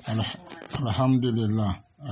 alhamdulillah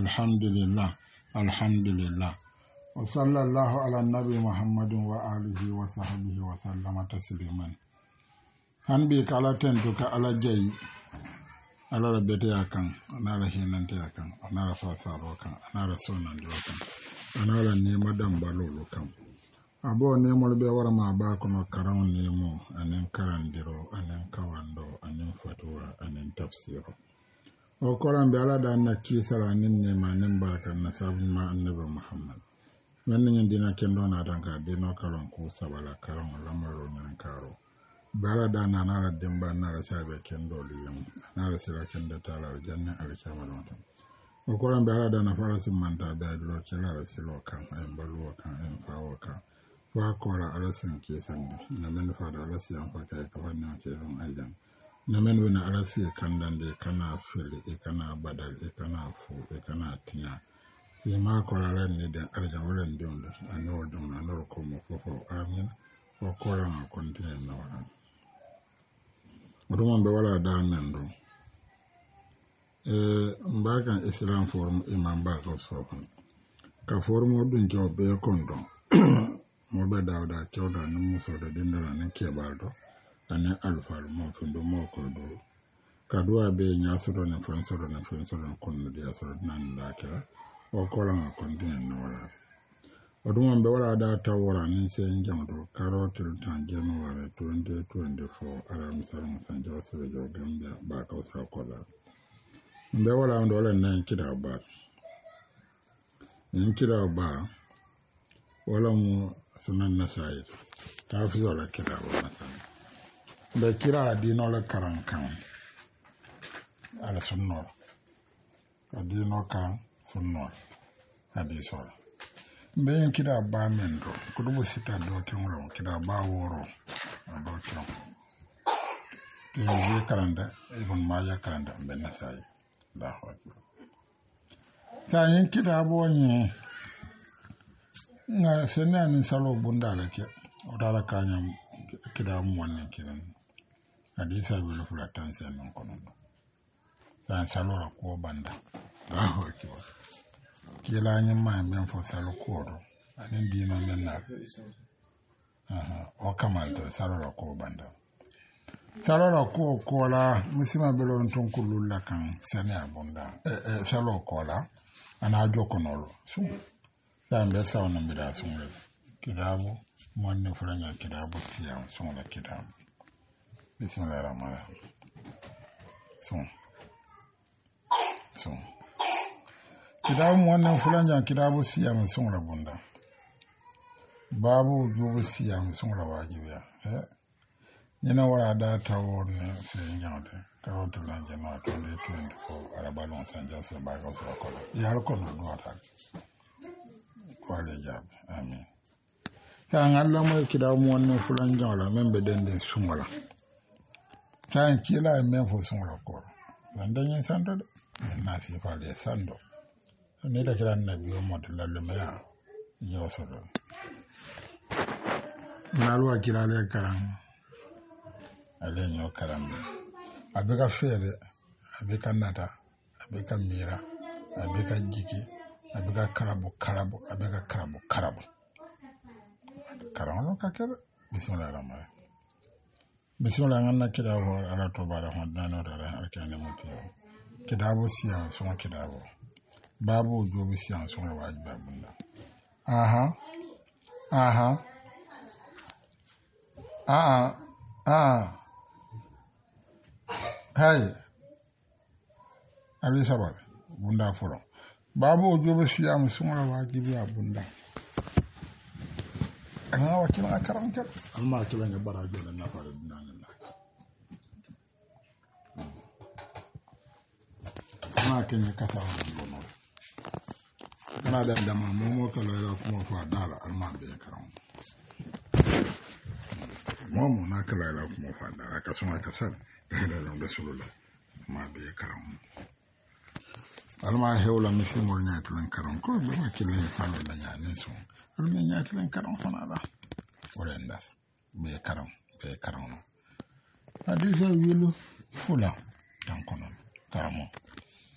wa sallallahu ala nabi muhammadin wa alihi wa sahbihi wa sallama tasliman hanbi kala tentu ka ala jayi ala rabete yakan anara hinante yakan anara fasaro kan anara sonandiro kan anara nema dambalo kan abo nemol be wara ma ba kono karam nemo anen karandiro anen kawando anen fatwa anen tafsiro o koran be ala da na kisara nin nema nin baraka na sabu ma annabi muhammad nan nin dina kendo na danka dino kalon ko sabala karam lamaro nan karo bara da na nara dimba nara sabe kendo liyam nara sira kendo tala janna alkiyama non o koran be ala da na farasin manta da lo kila rasilo kan ay baluwa kan ay fawo kan wa kora alasin ke sandi na men fada alasi an fata ka wannan ke son aidan na men wona alasi kandan de kana fili e kana badal e kana fu e kana tinya sai ma kora ran ne da arjan wurin dondo anno don anno ko mo fofo amin ko kora ma kontine na wannan mutum be wala da nan do mbakan islam forum imam ba ko so ka forum dun jo be kondo mobe dawda kewda no musodo dindara nan kebaldo ane alfal mo fundo mo ko do kadwa be nyasoro ne fonsoro konno dia soro nan dakira o ko la kontine no wala odum be wala da tawora ni se njamdo karotel tan january 2024 aram sarum sanjo soro jo gambia ba ko sa ko la be wala ndo la nan kida ba wala mu sunan nasai ta fi wala kira wala da kira dino la karankan ala sunno adino kan sunno hadiso be kira ba mendo kudubu sita do tinro kira ba woro do tin ye karanda ibn maja karanda be nasai da hoto ta yin kira bonye nga sene ni salo bunda la ke odala kanyam kida mu wannan kiran hadisa bi lu fula tansen non kono tan salo ra ko banda ga hoki kila nyi ma men fo salo ko do anin dino men na o kamal to salo ra ko banda salo ra ko la musima belo ton kullu la kan sene abunda salo ko la ana jokonolo sambe sauna mira sunre kitabu mwanne fulanya kitabu siya sunra kitabu bismillahirrahmanirrahim kitabu mwanne fulanya kitabu siya sunra bunda babu jubu siya sunra wajibiya nina wala da tawo ne sai nyawde tawo to la jama 2024 arabalon sanja so ba ko ko yar ko no wata kwale jab amin tan Allah mai kida mu wannan fulan jawla men be den sungala tan kila men fo sungala ko dan yin sando na si fa le sando ne da kiran nabi Muhammad sallallahu alaihi wasallam yo sado nalwa kila le karam ale nyo karam abeka fere abeka nata abeka mira abeka jiki abeka karabu abeka karabu karamo kakere bismillahirrahmanirrahim bismillah nganna kidabo ala to bara hodano dara akane mutiyo kidabo siya so kidabo babu jobi siya so wajiba bunda aha hay abi sabal bunda furo babu jobi siya so wajiba bunda ana wakil akaram kat alma kilan ya barajo na fara dinan ma kenya kasa wannan kana da dama mu kala ya kuma fa dala alma da ya karam mu na kala ya kuma fa dala ka suna kasar da rasulullah ma da ya karam alma hewla misimol nyaatulen karam ko be ma kilan falo da nyaane so alma nyaatulen karam fana da orendas be karam hadisa wilu fula tan kono karamo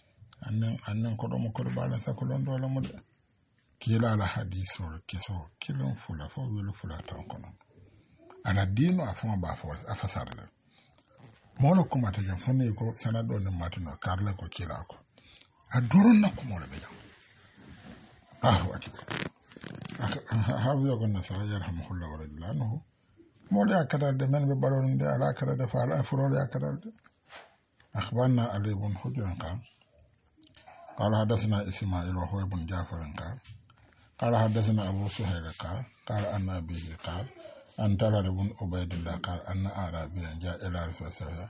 annen ko ɗo mo koɗo ɓaala sakolon dole mo de kila ala hadis o keso kilon fula fo wilo fula tan kono ala dino a fon ba fo a fasarle mono kuma ta jam fonni ko sanado ne matino karle ko kila ko a doron na kuma le jam akbar hafiza ko nasara yarhamuhullah wa radiyallahu anhu mole akadal de men be balon de ala kada de fa ala furole akadal de akhbarna ali ibn hujran قال حدثنا إسماعيل وهو ابن جعفر قال حدثنا أبو سهيل قال أن أبيه قال أن طلال بن عبيد الله قال أن أعرابيا جاء إلى رسول الله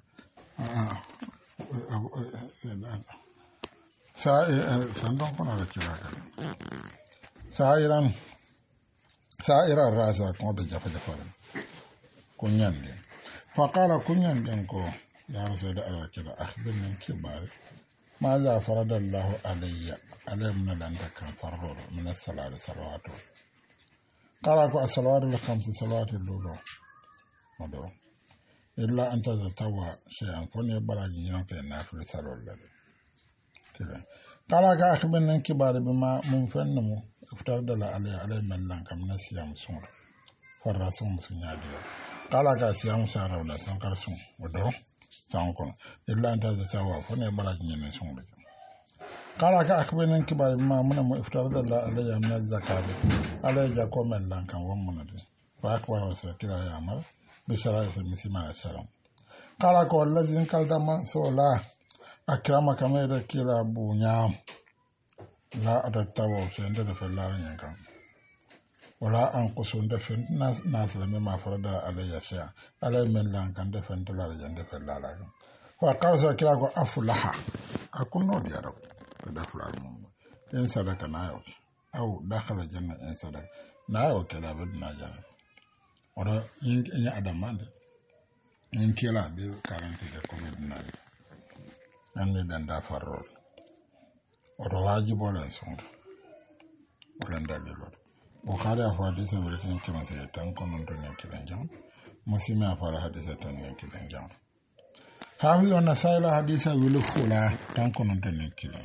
سائرا راسا كون بجفا جفا كنيان فقال كنيان دنكو يا رسول الله كده أخبرني كبار ماذا فرض الله علي من لأنت كان فرض من الصلاة صلواته قال أكو الصلوات الخمس صلوات اللولو مدو إلا أن تتوى شيئا فني براج ينك النافل صلو الله كده قال أكو أخبرني كبار بما منفنمو افترض الله علي من لأنك من الصيام سور فرسوم سنيادي قال أكو الصيام سارة ولا سنكر سون مدو تانكون إلا أن تتوى فني براج ينك سون قال أخبرني كبار بما من افترض الله علي من الزكاة علي جاكو من لانكا ومند فأكبر وسكرا يعمل بشرائع المسيما الشرم قال أكو الذي انكال دمان سولا أكرمك ميدا كلا بونيام لا أتتوى سيندة في الله ينكا ولا أنقصون دفن ناس لما فرض علي شيء علي من لانكا دفن تلال جند في الله فقال سكرا أكو أفلح أكو نود يا رب دخل المؤمن إن صدق نايو أو دخل الجنة إن صدق نايو كلا بدنا جنة ولا إن أدم ماذا إن كلا بيو كارنتي كوميد نايو أني دندا فرور ولا واجب ولا سون ولا دليل وقال أفاديس ولكن كما سيتان كونن تنين كلا جام مسلم أفاد حديث تنين كلا جام حافظ النسائي حديث ولفولا تان كونن تنين كلا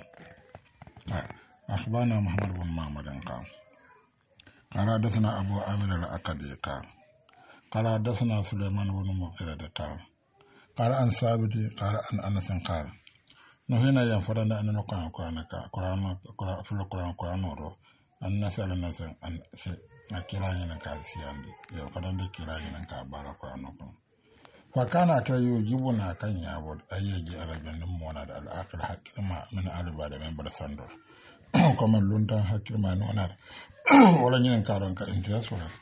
أخبرنا محمد بن معمر قال حدثنا أبو عامر الأكدي قال حدثنا سليمان بن مغيرة قال عن ثابت قال عن أنس قال نهينا ينفرنا أن نقرأ القرآن في القرآن أن نسأل الناس أن كلاهنا كاسياندي يقدر دي كلاهنا كبار القرآن فكان أكل يجيبنا كان يعبد أيجي على جنب مونا الآخر حكما من ألباد من برساندو كما لونتا حكما نونا ولا نين كارون كإنتياس ولا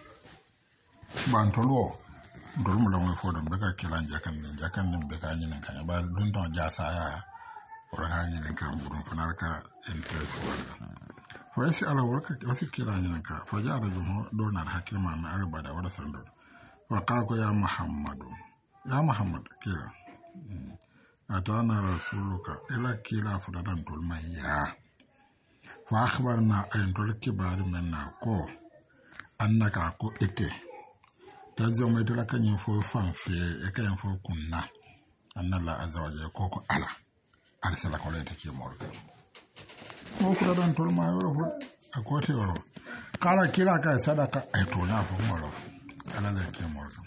بانتولو ndolmu la mo fodon beka kilan jakan beka nyin kan ba lundon jasa ya wala nyin kan burun fanar ka interest wala fo ala worka wasi kilan nyin ka fo jara jumo donar hakima na arbada wala sando وقالك يا محمد كلا أتانا رسولك إلى كلا فردان تلميا فأخبرنا أن تلكبار منا كو أنك أكو إتي تزيوم إتلك ينفو فانفي إكا ينفو كنا أن الله عز وجل كوكو ألا أرسلك وليتك يمورك فردان تلميا ورفض أكوتي ورفض قال كلا كي صدق أيتونا فمورك ala le ke morso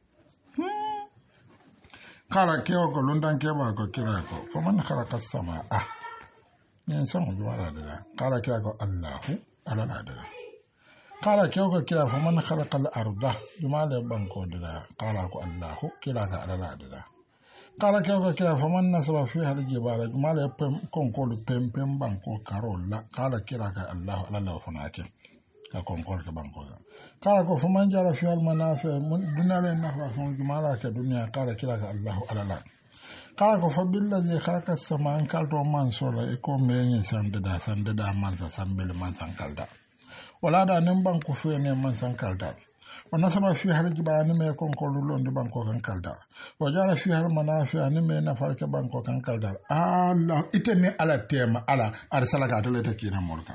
kala ke ko lundan ke ba ko kira ko fo man khalaqa sama nen sama wala da kala ke ko allah ala la da kala ke ko kira fo man khalaqa al arda jumale banko da kala ko allah kila ka ala la da kala ke ko kira fo man nasaba fi hal jibala jumale kon ko pem banko karola kala kira ka allah ala la fo na ke ka konkol ke banko kala ko fuman jara fi al manafi dunya la nafa fon jumala ke dunya kala kila ka allah alala kala ko fa billazi khalaqa as-samaa kalto man sola e ko meñi sande da man sa sambel man san kalda wala da nim banko fe ne man san kalda wana sama fi hal jibani me konkol londe banko kan kalda wa jara fi al manafi ani me nafa ke banko kan kalda allah itemi ala tema ala arsala ka to le te kina morka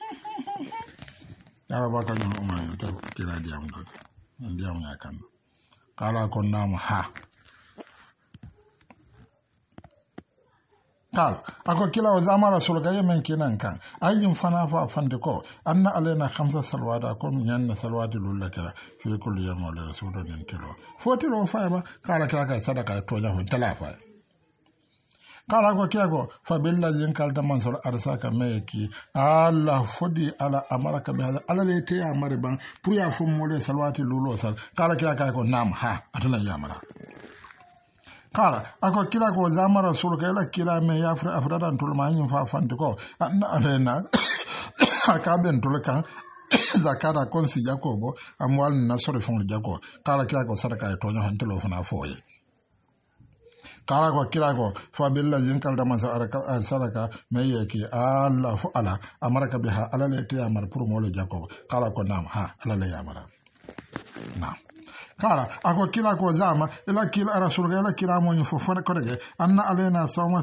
ya baka jon umma to kila diam do diam ya kan kala ko nam ha قال أكو كلا وزعما رسول غاية من كنان كان أيهم فنا فاندكو أن علينا 5 صلوات أكون ين صلوات لله كلا في كل يوم ولا رسول ننتلو فوتلو فايبا قال كلا صدقة توجه تلافا قال أكو كلا فبالله ينكال دمان صلى أرساك ميكي الله فدي على أمرك بهذا على ليتي أمر بان بريا فمولي صلوات لولو سال قال كلا نعم ها أتنا يامرا قال أكو كلا كو زامر رسولك إلا كلا من يفر أفرادان تلمانين فافانتكو أن علينا أكابين تلكا زكاة كونسي جاكوبو أموال نصر فون جاكو قال كلا كو صدقاء تونيو هنتلو فنا فوي قال كو كلا كو فبالله ينكال دمان صدقاء ميكي الله فعلا أمرك بها على ليتي أمر برمولي جاكوبو قال كو نعم ها على لي أمر نعم قال أكو كلا كو زعما إلا كلا رسول إلا كلا موني فوفر كورجي أن علينا صوم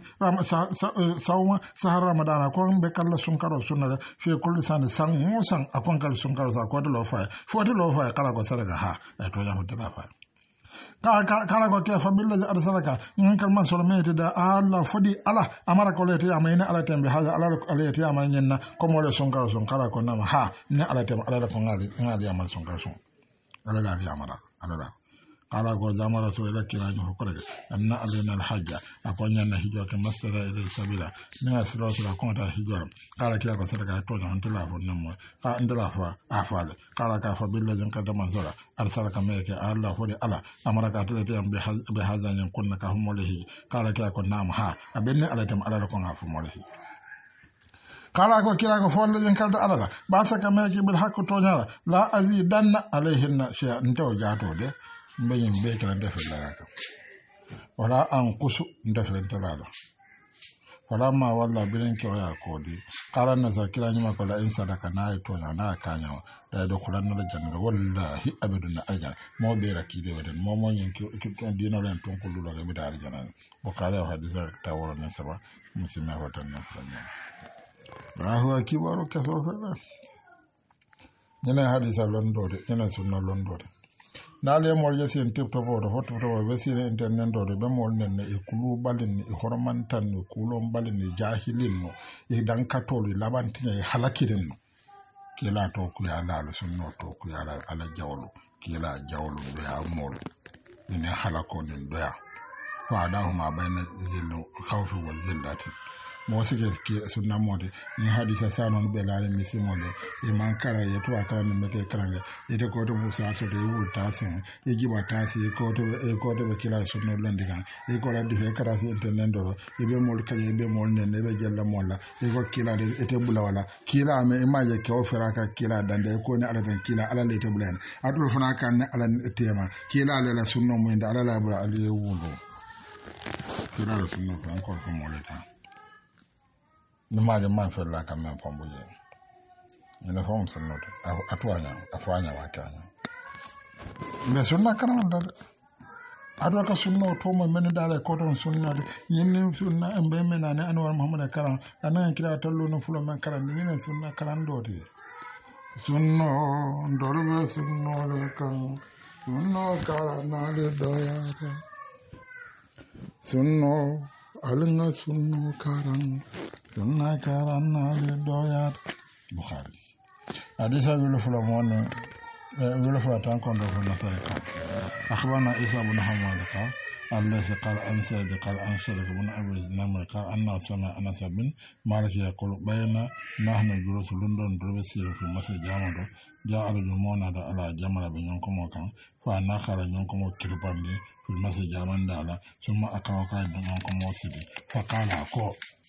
سهر رمضان كون بكال سنكرو سنة في كل سنة سان موسان أكون كال سنكرو ساكوت لو فاي فوت لو فاي قال كو سرقا ها أتوجه متلا فاي kala ko ke famille arsalaka ngon kal man solo mete da Allah fodi ala amara ko leti amina ala tembe haja ala ko leti amana nyenna ko mo le sonkaro son kala ko nama ha ne ala tembe ala ko ngali amal sonkaro son ala la amara ala la kala ko zamara so ila kila nyo ko rek anna alina al hajja akonya na hijo ke masara ila sabila ni asro so ko ta hijo kala kila ko sadaka to na ntula fo namo ka ndala fa afale kala ka fa billa jan ka dama zora arsalaka meke Allah fodi ala amara ka to te be haza nyen kunna ka humolehi kala kila ko nam ha abenne ala tam ala ko ngafu molehi kala ko kila ko folle jen kaldo ala ba saka meke bil hakku to nyala la azidanna alayhinna shay ntaw jato de mbeyin be kala defal la ka wala an kusu defal talala wala ma walla bilen ke ya kodi kala na zakira nyima ko la sadaka na to na kanya da do kulan na janna wallahi abadun arja mo be rakide wadan mo mo yin ki dina len ton ko lula be da arja nan bo kala hadisa tawara na saba muslima watan na fanya rahu akibaro kaso fa yana hadisa londode yana sunna londode nale mol yesi tipto bodo hoto to wesi internet do be mol nen e kulu balin e hormantan e kulon balin e jahilin no e dan katolu labantina e halakirin no kila to ku ya la sunno to ku ya ala jawlu kila jawlu do ya mol ina halako nin do ya fa da huma bayna zillu khawfi wal zillati mo sike ki sunna mode ni hadisa sanon be laare misi mode e man kala ye to akala ni meke kala e de ko to musa so de wu tasin e giba tasi e ko to be kila sunno londigan e ko la dife kara si internet do e be mol kala e be mol nen e be jella molla e ko kila de e te bula wala kila me imaje ke o fera ka kila dande ko ni ala den kila ala le te bulen atul fana kan ala tema kila ala la sunno mo inda ala la bura ali wundo kila la sunno ko ko moleta numaje man fe la kam men pombo je ina fon sunno atwanya watanya me sunna kana ndal adwa ka sunno to mo men dala ko ton sunna yin sunna embe men na anwar muhammad karam anan kira tallo no fulo men karam yin sunna karam doti sunno ndorbe sunno le kan sunno karana le doya sunno alna sunno karam sunna karana le doya bukhari hadisa wala fulamon wala fulatan kon do na sai akhbarana isa ibn hamad qala الذي قال عن سيد قال عن سيد بن أبي نمر قال أن سنة أنس بن مالك يقول بين نحن جلوس لندن دربسي في مسجد جامع جاء الجمعون على جمل بن ينكم وكان فأنا خرج ينكم وكرباني في المسجد جامع دالا ثم أقرأ قائد ينكم وسيدي فقال أكو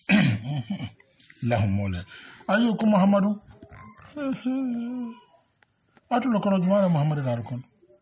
لهم مولى أيكم محمد أتلقى رجمال محمد داركم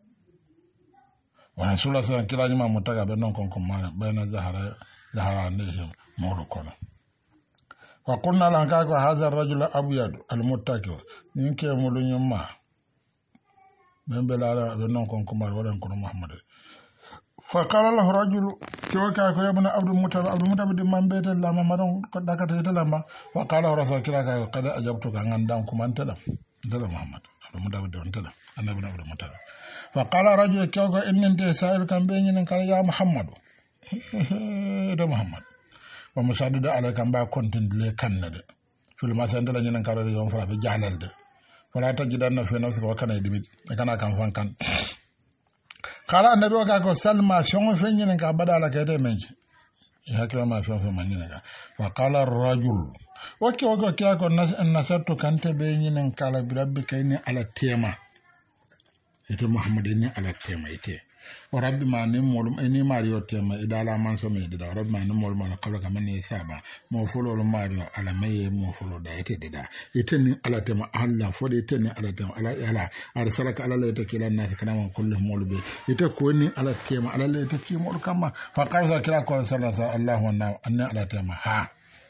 ورسول الله صلى الله عليه وسلم متى بينهم كم بين زهرانهم مولكنا وقلنا لك هذا الرجل أبيض المتكئ ينكي مولين ما من بلا بينهم كم ولن كن محمد فقال له رجل كيف يا ابن عبد المطلب من بيت الله ما قد دكت لما وقال رسول الله قد أجبتك عن دامكم أنت لا محمد عبد المطلب أنت لا أنا ابن عبد المطلب فقال رجل كيف إن أنت سائل كان بيني قال يا محمد ده محمد wa musaddidu alayka ba kontindile kannade fil masandala nyen karade yon fara be jalalde wala tajidanna fi nafsi wa kana dibit kana kan fan kan kala annabi wa ko salma shon fe nyen ka badala kede menji hakira ma shon fe manyen ka wa qala ar-rajul wake kya ko nasattu kante be nyen kala bi rabbika inni ala tema ite muhammadin ala tema ite wa rabbi ma ni molum ni mario tema idala man so me dida rabbi ma ni molum ala kabla kamani saba mo folo lo mario ala meye mo folo da ite dida ite ni ala tema alla fo de ite ni ala tema ala arsalaka ala la ite kila nas kana man kullu molube ite ko ni ala tema ala la ite ki mol kama fa qala kila ko sallallahu allahu anna ala tema ha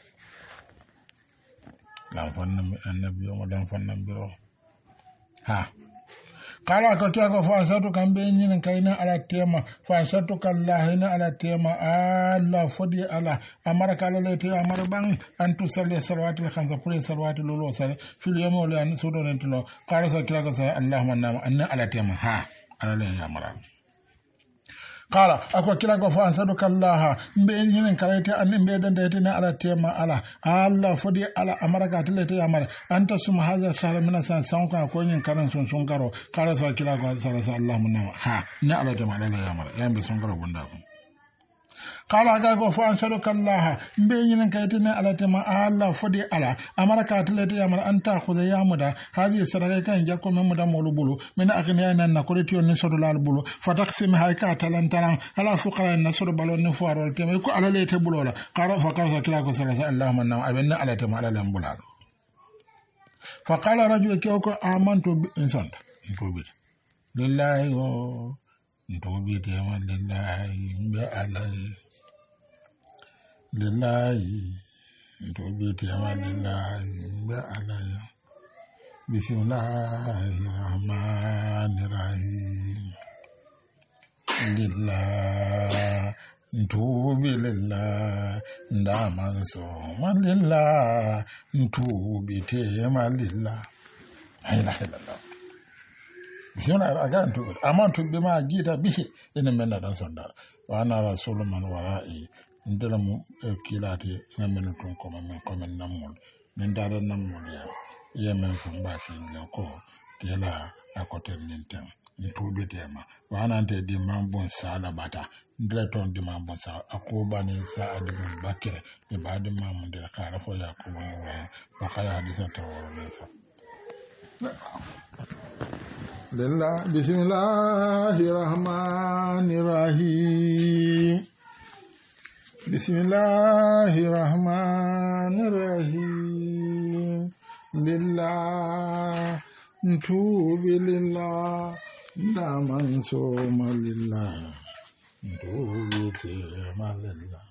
lan fanna annabi o dan fanna biro ha kala ko tiya ko fasatu kambe nyin kayna ala tema fasatu kallahina ala tema alla fodi ala amara kala lete amara bang antu salli salawati khamsa pure salawati lolo sal fil yawmi wal an sudon tulo kala sa kila ko sa allahumma nam anna ala tema ha ala le amara kala ako kila ko fasatu kallaha mbe nyin kala te an mbe den de ne ala tema ala alla fodi ala amara ka lete amara anta sum hadha sala min san sanka ko nyin karan sun karo kala sa kila ko sallallahu alaihi ha ne ala tema ala le amara yambe sun karo bunda ko kala ga ko fa ansadu kallaha mbe nyin kayte ne ala tema alla fodi ala amara ka lete amara anta khudha yamuda hadi sadaka kan jakko memuda molu bulu min akne nan na ko retiyo ni sodo lal bulu fataksim hayka talantaran ala fuqara nasru balon ni fuarol tema ko ala lete bulola kala fa kala kila ko sallallahu alaihi wasallam abenna ala tema ala lambulal fa qala rajul ko amantu insan ko bi lillahi wa ntobi tema lillahi bi alai lillahi ntobi tema lillahi bi alai bismillahirrahmanirrahim lillah ntubi lillah ndaman so lillah ntubi tema lillah la ilaha illallah bismillah agan to amantu bima jita bihi ina menna dan sonda wa ana rasulun man wara'i ndala mu kilati ngamen ton ko men namul men dara namul ya men fo mbasi ko tela akoter ninten ntubi tema wa ana ante di mambon sala bata ndela ton di mambon sa akuba ni sa adi bakire e baadi mamun de kala fo ya ko wa kala hadisa taworo nesa lillah bismillahirrahmanirrahim bismillahirrahmanirrahim lillah ntubi lillah ndaman soma lillah ntubi tema lillah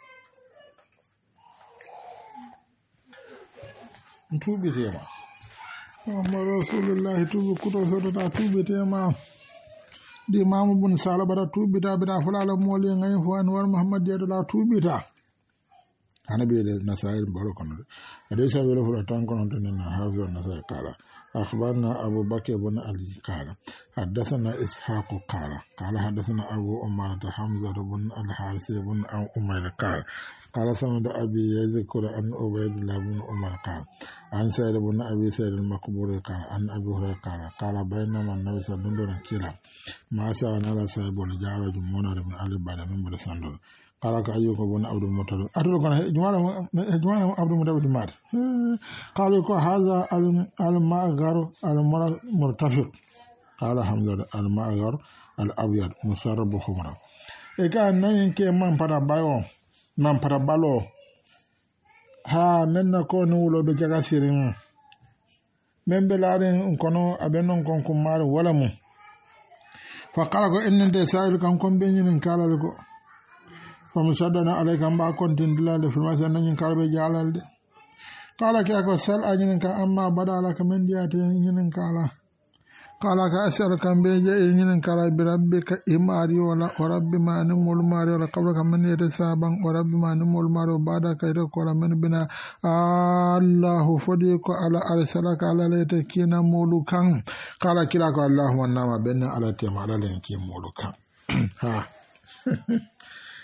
ntubi tema Muhammad Rasulullah tubi kuto sodota tubi tema di mamu bun sala bara tubi ta bida fulala moli ngay fo an war Muhammad jedo la tubi ta hanabi de nasair barokon de sa wala fula tan kono tan na hazo nasai kala akhbarna Abu Bakr ibn Ali kala حدثنا إسحاق قال حدثنا أبو أمارة حمزة بن الحارث بن أمير قال سمعت أبي يذكر أن عبيد الله بن عمر قال عن سعيد بن أبي سعيد المقبوري قال عن أبي هريرة قال بينما النبي صلى الله عليه وسلم ما سأل على سعيد بن جابر منار بن علي بعد من برساندر قال كأيوب بن عبد المطلب أدرك كان جمال عبد المطلب مات قال هذا المأغر المرتفق قال حمزة المأغر الأبيض مسرب خمرا إذا نينك من parabayo man parabalo ha menna ko nulo be jaga sirin membe laaren kono abenon kon kumar wala mu fa qala ko ennde sa'il kan kon be nyin kala ko fa musaddana alayka ba kon tindilale fi masan nyin kala be jalalde kala ke ko sal anyin kan amma badala ka men diate nyin kala kala ka asal kan be je nyin kala bi rabbika imari wala rabbi ma nimul mari wala qabla kam men yede saban rabbi ma nimul mari bada kayto ko la men bina allah fodi ko ala arsalaka ala lete kina mulukan kala kila ko allah wanna ma benna ala tema ala len ki mulukan ha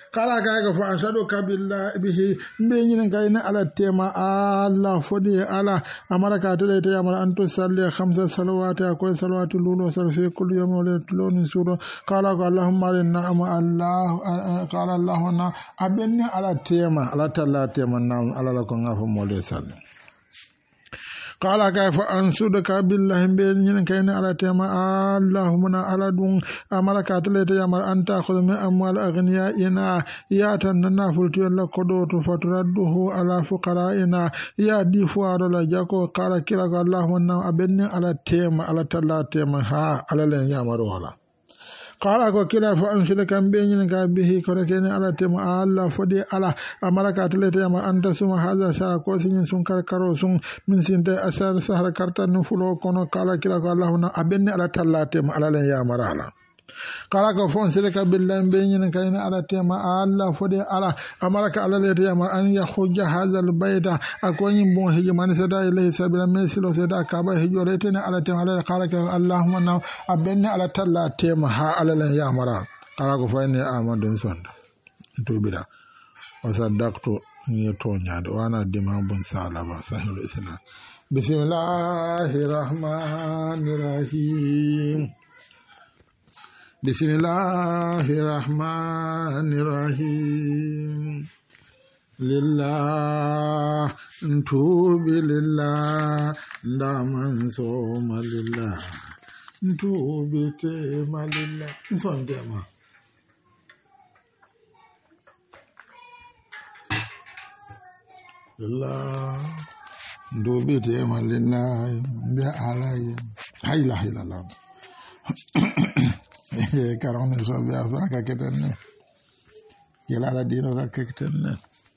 kala kayga fo asaduka bihi mbe ñinin kayne ala tema Allah fodi ala amara ka tele te amara antu salli khamsa salawati akoy salawatu lulo sal fi kulli yawmin wa laylatin loni sura kala ko allahumma inna Allah qala allahuna abenni ala tema ala talla tema nam ala la ko ngafo mole sal qala kayfa ansuduka billahi be ñinin kayne ala tema allahumma ala dun amara ka tele te amara anta khudh min amwal aghniya ina ya tan nafulti la kodo to faturadduhu ala fuqara'ina ya di fuaro la jako qala kila ko allahumma abenni ala tema ala talla tema ha ala len yamaro wala qala ko kila fa anshida kam be ñinin ka bihi ko rekene ala tema Allah fodi ala amara ka tele te amara anta suma haza sa ko sin sun karo sun min sinte asar sahara karta no fulo kono kala kila ko allahumma abenni ala talla tema ala len yamara ala kala ko fon silika billahi be ñinin kayne ala tema Allah fodi ala amara ka ala lete yama an yahujja hazal bayta akoni bon hiji man sada ilayhi sabila mesilo sada ka ba hijo lete ne ala tema ala kala ka allahumma na abenni ala talla tema ha ala len yamara kala ko fayne amadun sonda to bida wa saddaqtu ni to nyaade wana dima bun salaba sahih islam bismillahir rahmanir rahim Bismillahirrahmanirrahim. Lillah ntubi lillah ndaman soma lillah ntubi tema lillah nsondema lillah ntubi tema lillah bi alay hayla hayla karone so be afra ka ketenne yela la dino ka ketenne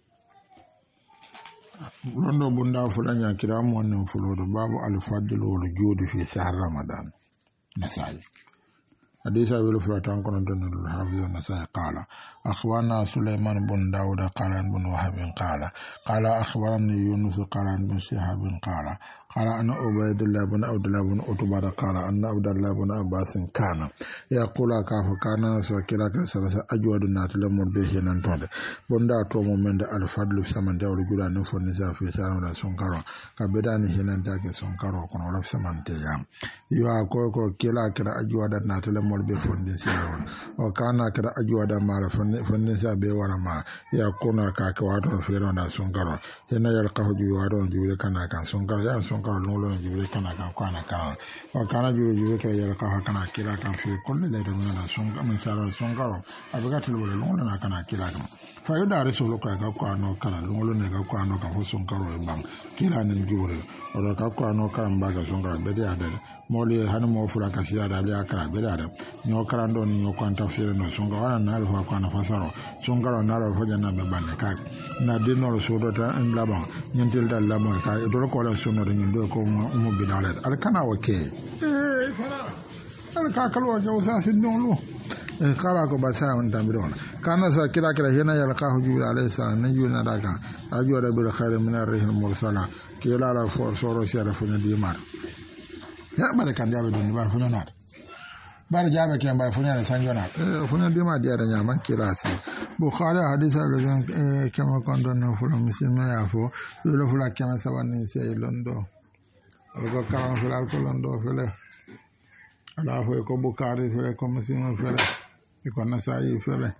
rondo bunda fulanya kiram wonno fulodo babu al fadl wal judi fi shahr ramadan nasai hadisa wala fulatan kono don al hafiz nasai qala akhwana sulaiman bin daud qala bin wahab qala akhbarani yunus qala bin shihab qala أنا عبيد الله بن عبد الله بن عتبة قال أن عبد الله بن عباس كان يقول كاف كان سوكلا كسر أجود الناس لمر به ننتظر بندا توم من الفضل سمن داول جولا نفون نساء في شارع سونكارو كبدان هنان تاك سونكارو كن ولا سمن تيام يوا كوكو كلا كلا أجود الناس لمر به فون نساء وكان كلا أجود ما فون نساء بورا ما يكون كاكواتو في رونا سونكارو هنا يلقاه جوارون جولا كان سونكارو يا سونكارو lolo jibe kana kan kwana kana wa kana jibe ka yara ka kana kira kan fi kullu da da na sunga min sara sungaro abigatul wala lolo na kana kira kan fa yoda resolo ka kwano kana lolo ne ka kwano ka fo sungaro e bang kira ne jibe oro ka kwano kan baga sungaro be da da moli hanu mo fura ka siya da ya kara be da nyo karando ni nyo kwanta tafsir no sungaro wana na alfa kwana fasaro sungaro na alfa janna be banne ka na dinno so do ta en laban nyentel dal laban ka do ko la sunno de nyen ko mo bilalet al kana wake fara al ka kalwa jawsa sidonlo kala ko basa on tambidon kana sa kila hena ya ka hujul alayhi salam nan yuna daga ajura bil khair min ar-rihil mursala kila la for soro siara funya di mar ya bare kan jabe don ba funya na bare jabe kan ba funya na sanjona funya di ma dia da nyama kila sai bukhari hadisa legan kama kondo na fulo muslima ya fo lo fula kama sabani sai londo ko karam fula ko londo fele ala fo ko bukhari fele ko muslima fele ko nasai fele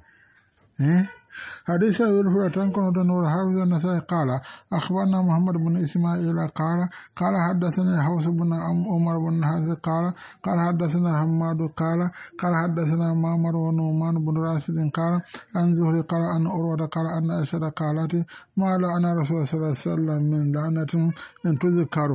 حديث الفرات كن دون حافظ النسائي قال أخبرنا محمد بن إسماعيل قال حدثنا حوس بن عمر بن حارث قال حدثنا حماد قال حدثنا معمر ونعمان بن راشد قال عن زهري قال عن عروة قال أن عائشة قالت ما لعن رسول الله صلى الله عليه وسلم من لعنة أن تذكر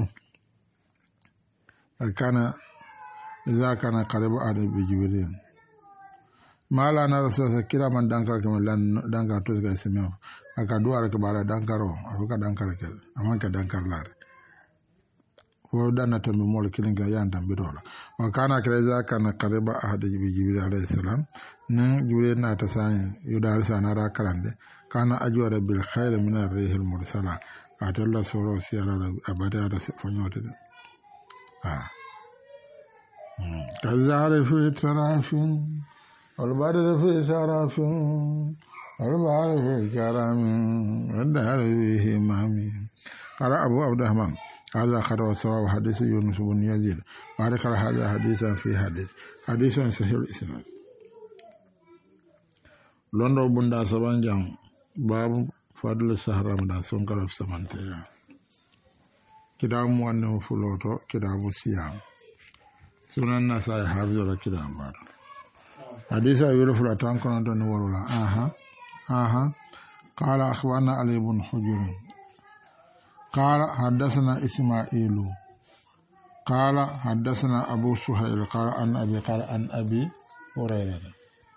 كان إذا كان قريب آدم بجبريل mala na rasul kira man dankar ke lan dankar to ga sima aka duwa ka bala dankaro afuka dankar ke amman ka dankar la ko dana to mi mol kilin ga yan dambi dola wa kana kire za kana qariba ahad jibril alayhi salam nan jure na ta sai yudar sana ra karande kana ajwara bil khair min ar-rihil mursala atalla soro siyara abada da fonyote kazare fi tarafin والبدر في شرف والبحر في الكرم والدهر به مامي قال أبو عبد الرحمن هذا خطأ وصواب حديث يونس بن يزيد وذكر هذا حديثا في حديث صحيح الإسناد لندو بندا سبان جام باب فضل شهر رمضان سنكر سمانتيا كتاب موانه فلوتو كتاب الصيام سنن النسائي حافظ الكتاب بار حديث يقول فلاتان كنت نورلا قال أخبرنا علي بن حجر قال حدثنا إسماعيل قال حدثنا أبو سهيل قال عن أبي هريرة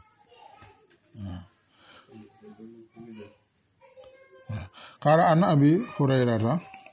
قال عن أبي هريرة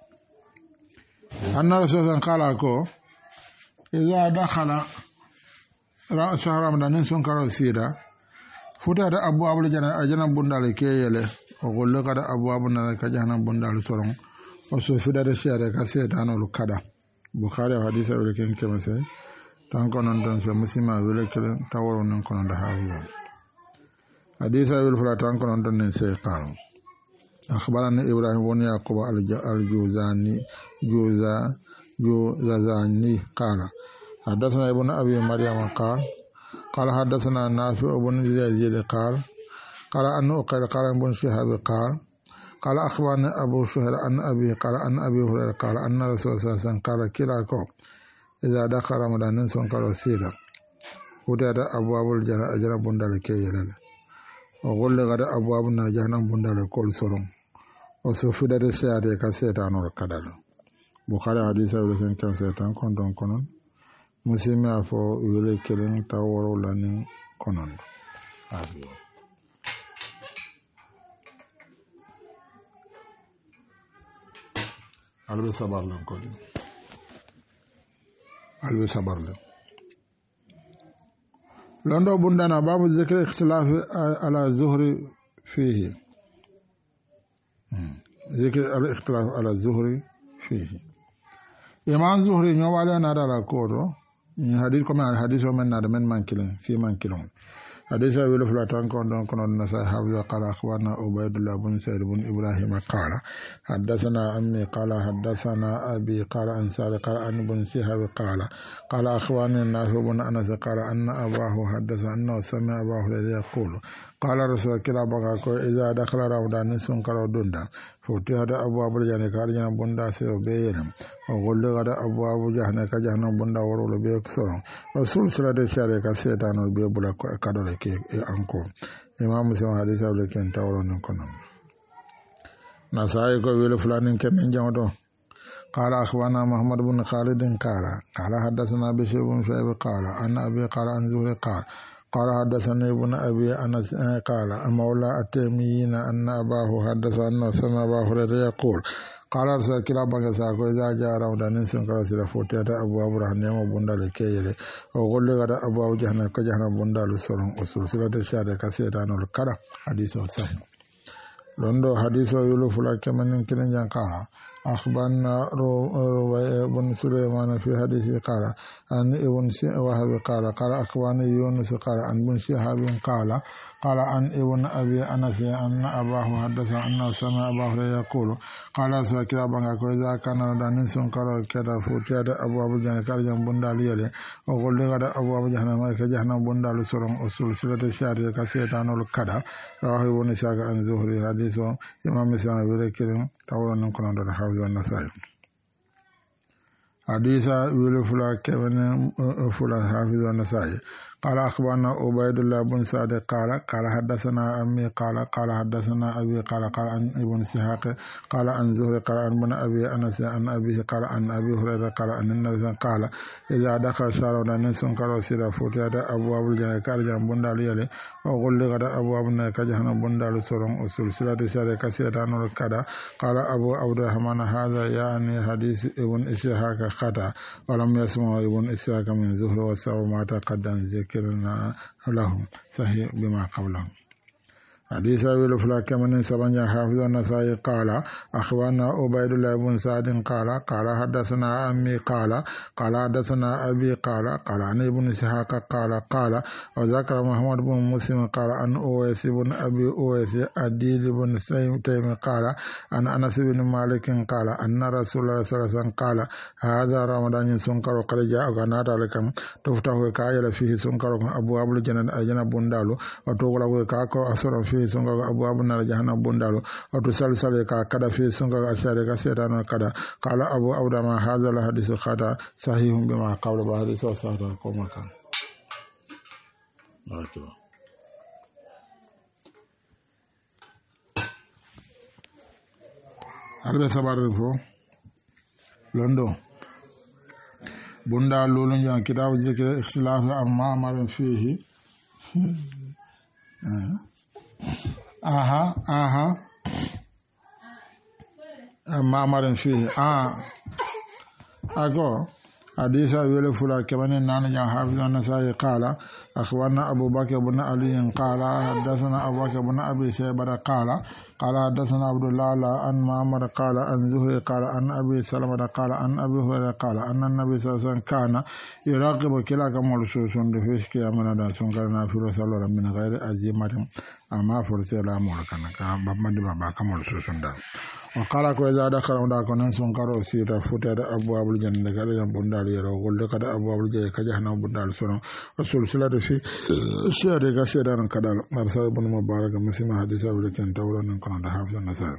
أن رسول الله قال أكو إذا دخل شهر رمضان سنكر سيدا فتاة أبواب الجنة بندال كييله وقل قد أبواب الجنة بندال سرون وسوفيدا الشيارة كسيتان الكدا بخاري حديث ولكن كما سي تنكون أنتم سمسيما ولكن تورون نكون دهاويا حديث يقول تنكون أنتم نسي قال أخبرنا إبراهيم بن يعقوب الجوزاني جوزاني قال حدثنا ابن أبي مريم قال حدثنا نافع بن يزيد قال أنه قال ابن شهاب قال أخبرنا أبو سهيل عن أبي قال عن أبي هريرة قال أن رسول الله صلى الله عليه وسلم قال كلاكم إذا دخل رمضان سنكر سيدا فتاة أبواب الجنة أجر بندال كييله وغلقت أبواب الجنة بندال كل سرون وسوفيدا الشيارة كسيتان الكدل بخاري حديث ولكن كان سيتان كنتم مسلم أفو يولي كلين تاورو لانين كونان ألبي صبر لهم كودي ألبي صبر لهم لندو بندنا باب ذكر اختلاف على الظهر فيه ذكر الاختلاف على الظهر فيه إمام الظهر نوالي نادا لكورو حديث كما الحديث ومن نادى من منكلين في منكلون حديث أبي لفلاتان كون النسائي حافظ قال أخبرنا عبيد الله بن سعيد بن إبراهيم قال حدثنا أمي قال حدثنا أبي قال عن سالم قال عن بن شهاب قال أخبرني نافع بن أنس قال أن أباه حدث أنه سمع أباه الذي يقول قال رسول الله بقى إذا دخل رمضان سنكر دوندا فتحت أبواب الجنة كالجنة بندا سيبينهم وغلقت أبواب جهنم كجهنم بندا ورول بيكسرون رسول صلى الله عليه وسلم سيطان بيبلا كدولك أنكو إمام مسلم حديث ولكن تورون كنم نسائي ويل فلان كمن جمعته قال أخبرنا محمد بن خالد قال حدثنا بشير بن شعيب قال أن أبي قال عن زهري قال حدثني ابن أبي أنس قال مولى التيميين أن أباه حدث أنه سمع أبا هريرة يقول قال رسول الله بقى ساكو إذا جاء رمضان سنكر سيدا فتيات أبواب رحنيم بندال كييله وغلقت أبواب جهنم كجهنم بندال سرون وسلسلة الشهادة كسيدان الكرة حديث صحيح لندو حديث يلوف لك من كنجان قال أخبرنا روي بن سليمان في حديثه قال عن ابن وهب قال أخبرني يونس قال عن بن شهاب قال عن ابن أبي أنس أن أباه حدث أنه سمع أباه يقول قال ساكرا بانغا كويزا كان دانين سنكر كذا فتيات أبواب الجنة كالجنة بندال يلي وغلقت أبواب جهنم كجهنم بندال سرون وسلسلة الشهادة كسيطان الكدا رواه ابن إسحاق عن زهري حديث إمام مسلم بذكر تولى نكون عند الحافظ النسائي حديث يقول فلا كمن فلا حافظ النسائي قال أخبرنا عبيد الله بن سعد قال حدثنا أمي قال حدثنا أبي قال عن ابن سحاق قال عن زهري قال عن ابن أبي أنس عن أبيه قال عن أبي هريرة قال عن النبي قال إذا دخل شهر رمضان سنكر سيدا فتحت أبواب الجنة كالجنة بندال يلي وغلقت أبواب النار كجهنم بندال سرون وسلسلة الشهادة كسيطان الكدا قال أبو عبد الرحمن هذا يعني حديث ابن إسحاق خطأ ولم يسمع ابن إسحاق من زهري وسوى ما تقدم ذكرنا لهم صحيح بما قبلهم حديث أبي الفلا كمن سبنجا حافظ النسائي قال أخبرنا عبيد الله بن سعد قال حدثنا أمي قال حدثنا أبي قال عن ابن إسحاق قال وذكر محمد بن مسلم قال عن أويس بن أبي أويس أديل بن تيم قال عن أنس بن مالك قال أن رسول الله صلى الله عليه وسلم قال هذا رمضان سنكر قد جاء غنات لكم تفتح كايل فيه سنكر أبواب الجنة أجنة بندالو وتغلق كاكو أسر فيه سنكر أبواب النار جهنم بندالو وتسلسل كاكدا فيه سنكر أشياء كثيرا كذا قال أبو عبد ما هذا الحديث خطأ صحيح بما قبل بحديث وصحيح كما كان هل بسبب الفو لندو بندا لولن جان كتاب ذكر اختلاف أما مر فيه ما مر فيه أقول حديث أبي فلا كمان نان جان حافظ النسائي قال أخبرنا أبو بكر بن علي قال حدثنا أبو بكر بن أبي شيبة قال حدثنا عبد الله عن معمر قال عن زهري قال عن أبي سلمة قال عن أبي هريرة قال أن النبي صلى الله عليه وسلم كان يراقب كلا كمرسوس في كيامنا داسون كنا في رسول من غير أزيمة أما فرسلا مولكنا كبابد بابا كمرسوس دار وقال كوزا دخل وداكن سنكرو سيرا فتر أبواب الجنة كذا بندال يرو قل كذا أبواب الجنة كجهنم بندال سنو رسول سلا في شيء كثيرا كذا مرسل بن مبارك مسلم حديث أبو لكن تولى كنا حافظ النسائي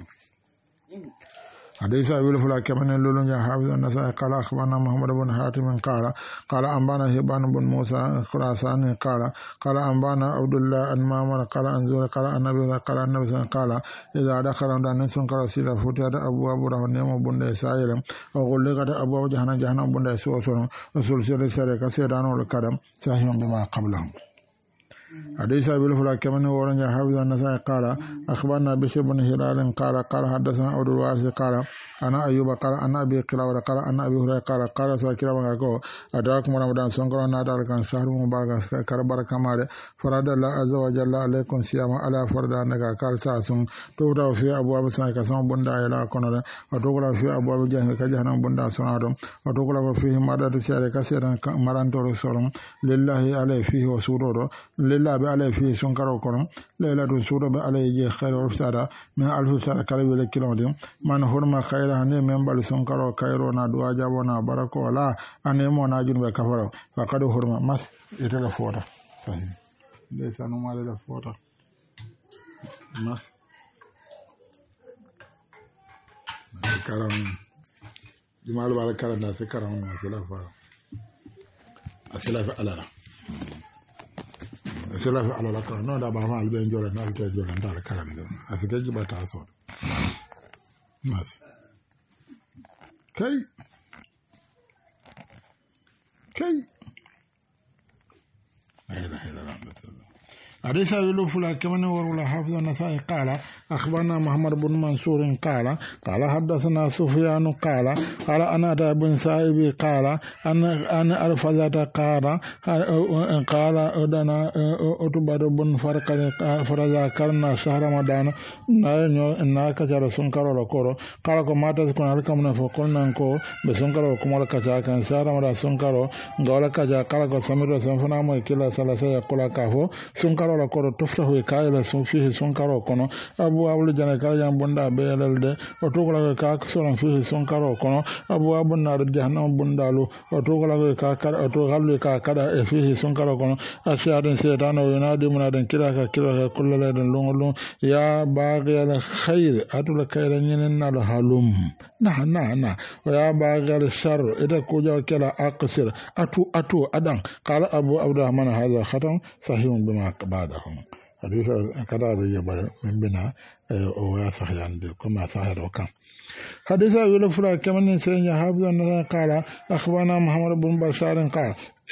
حديث أبي الفلا كمان لولن جاء حافظ النسائي قال أخبرنا محمد بن حاتم قال أنبانا هبان بن موسى خراساني قال أنبانا عبد الله عن معمر قال عن زهري قال عن النبي قال النبي قال إذا دخل رمضان سنكر سيرا فتيات أبواب رهنيم بند سائل وغلقت أبواب جهنم بند سوسون رسول سيرا كثيرا والكرم صحيح بما قبلهم حديث أبي الفلا كمان ورنجا حافظ النسائي قال أخبرنا بشر بن هلال قال حدثنا عبد الوارث قال أنا أيوب قال أنا أبي قلابة قال أنا أبي هريرة قال سأكلم أكو أدراكم رمضان سنكر نادر كان شهر مبارك كربر كمال فرد الله عز وجل عليكم صياما على فرد أنك قال ساسون تورا في أبواب سنة كسام بندا إلى كندا وتقول في أبواب جهنم بندا سنادم وتقول فيه مدد سير كثيرا مران تورسون لله عليه فيه وسرور لله عليه فيه سنكر كرم ليلة سورة عليه خير وفسادة من ألف سنة كالي لكيلومتر من حرم خير هني من بل سنكر خيرنا دواجبنا بركة ولا أنيمو ناجن بكفر فقد حرم مس إتلا فورا صحيح ليس نمال إتلا فورا مس كرم جمال بالكرم ده كرم أسلا فورا أسلا فعلا أسلا فعلا لك نو ده بما البين جولا نالك جولا دار كرم ده أسلا جبت أسود مس كي لا إله إلا الله حديث أبي الفلا كمان وروى حافظ النسائي قال أخبرنا محمد بن منصور قال حدثنا سفيان قال أنا بن سائب قال أنا الفزات قال أدنا أتبار بن فرزا كرنا شهر رمضان ناكا سنكر لكورو قال كما تذكرون لكم فقلنا نكو بسنكر وكما كذا كان شهر رمضان سنكر قال كذا قال سمير سنفنا ما كلا ثلاثة يقول كافو سنكر la koro tofta ho kaayla sun fihi sun karo kono abu abul jana kala jam bunda beelelde o togola ka soron fihi sun karo kono abu abun nar jahannam bundalu o togola ka kala o to galle ka kada e fihi sun karo kono asiaden setan o yunadi munaden kila ka kullala den longolon ya baghal khair atul kayra nyinen na halum na wa ya baghal shar ida ko jaw kala aqsir atu adan qala abu abdurrahman hadha khatam sahihun bima بعدهم حديث كذا يبقى من بنا أو صحيح كما صحيح وكان حديث يقول فلا كمان سيدنا حافظ قال أخبرنا محمد بن بشار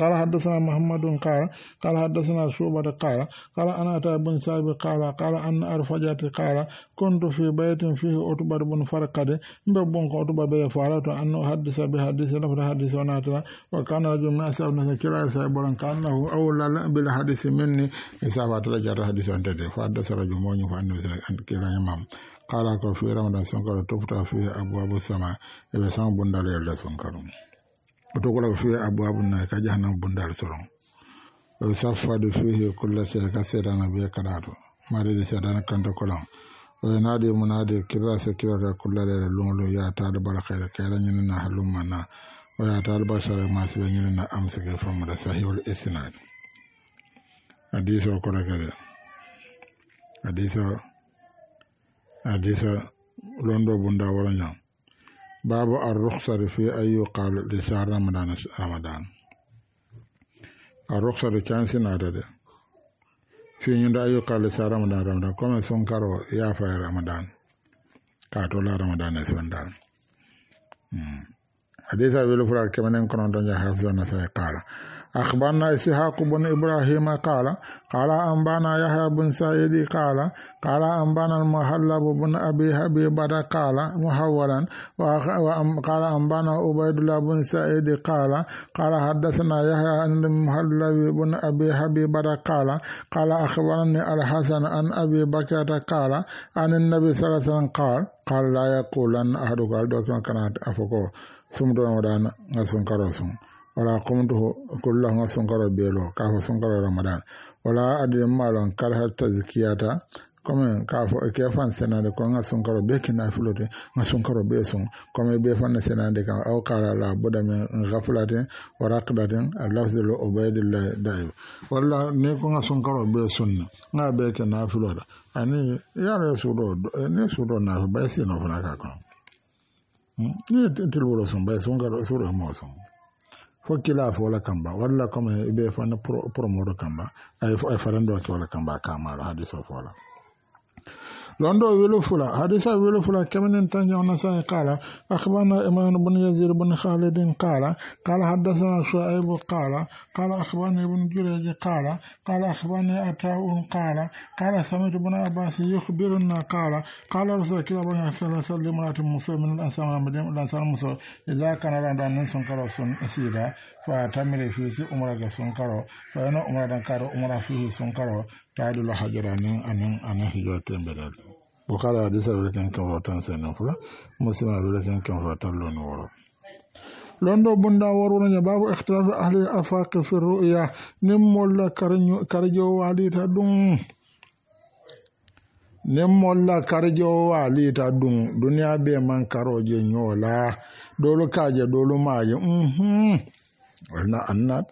قال حدثنا محمد قال حدثنا شعبة قال أنا أتى بن سائب قال أن أرفجت قال كنت في بيت فيه عتبة بن فرقد ببون عتبة بن فارت أنه حدث بحديث لفظ حديث وناتنا وكان رجل من أصحاب نسكيلا سائبرا كأنه أولى بالحديث مني إسابة رجع حديث أنتدي فحدث رجل موني فأنه كلا يمام قال في رمضان سنكر تفتح فيه أبواب السماء إذا سام بندال يلد سنكرون وتقول فيه أبواب النار كجهنم بندال سرون ويصفد فيه كل شيء كسيرا نبي كداتو ما ريد سيدان كنت كلام وينادي منادي كذا سكيرا كل ليلة لونلو يا طالب الخير كيلا يننا حلومنا ويا طالب الشر ما سبين يننا أمسك فمر صحيح الإسناد حديث وكذا كذا حديث لوندو بندا ورنيا باب الرخصة في أي يقال لشهر رمضان الرخصة كان سنادة في يند أي يقال لشهر رمضان كما سنكروا يا في رمضان كاتولا رمضان سندان حديث أبي الفرار كمان كنا نجا حفظنا سيقال أخبرنا إسحاق بن إبراهيم قال أنبانا يحيى بن سعيد قال أنبانا المهلب بن أبي حبيبة قال محولا وقال أنبانا عبيد الله بن سعيد قال حدثنا يحيى عن المهلب بن أبي حبيبة قال أخبرني الحسن عن أبي بكر قال عن النبي صلى الله عليه وسلم قال لا يقولن أحدكم الدكتور كانت أفكو سمدون ودان سنكرسون ولا قمته كلهم سنكر بيلو كافو سنكر رمضان ولا أدري مالون كره تزكياتا كم كافو كيفان سنة كون سنكر بيكنا فلوتي سنكر بيسون كم بيفان سنة كان أو قال لا بد من غفلة ورقدة اللفظ عبيد الله دايب ولا نيكون سنكر بيسون نا بيكنا فلوتا أني يا رسولو نسولو نا بيسينو فناكاكم ni tilwuro son bay son garo sura mo son fokila fo la kamba walla comme be fa na promodo kamba ay farando ko la kamba kama hadiso fo la londo welo fula hadisa welo fula kamanen tanya ona sa qala akhbarana imam ibn yazid ibn khalid qala hadathana shu'aib qala akhbarana ibn jurayj qala akhbarana ata'un qala sami'tu ibn abbas yukhbiruna qala rasulullah sallallahu alaihi wasallam muslimin al-ansar madam al-ansar musa idza kana randan sun karo sun asida fa tamire fi umra sun karo fa yana umra dan karo umra fi sun karo taadu la hajaranin anan hijoten bedal Bukhari hadisa wele ken kan rotan senen fula Muslim wele ken kan rotan lon woro londo bunda woro nya babu ikhtilaf ahli afaq fi ru'ya nimmolla karjo walita dum duniya be man karoje nyola dolu kaje dolu maje annad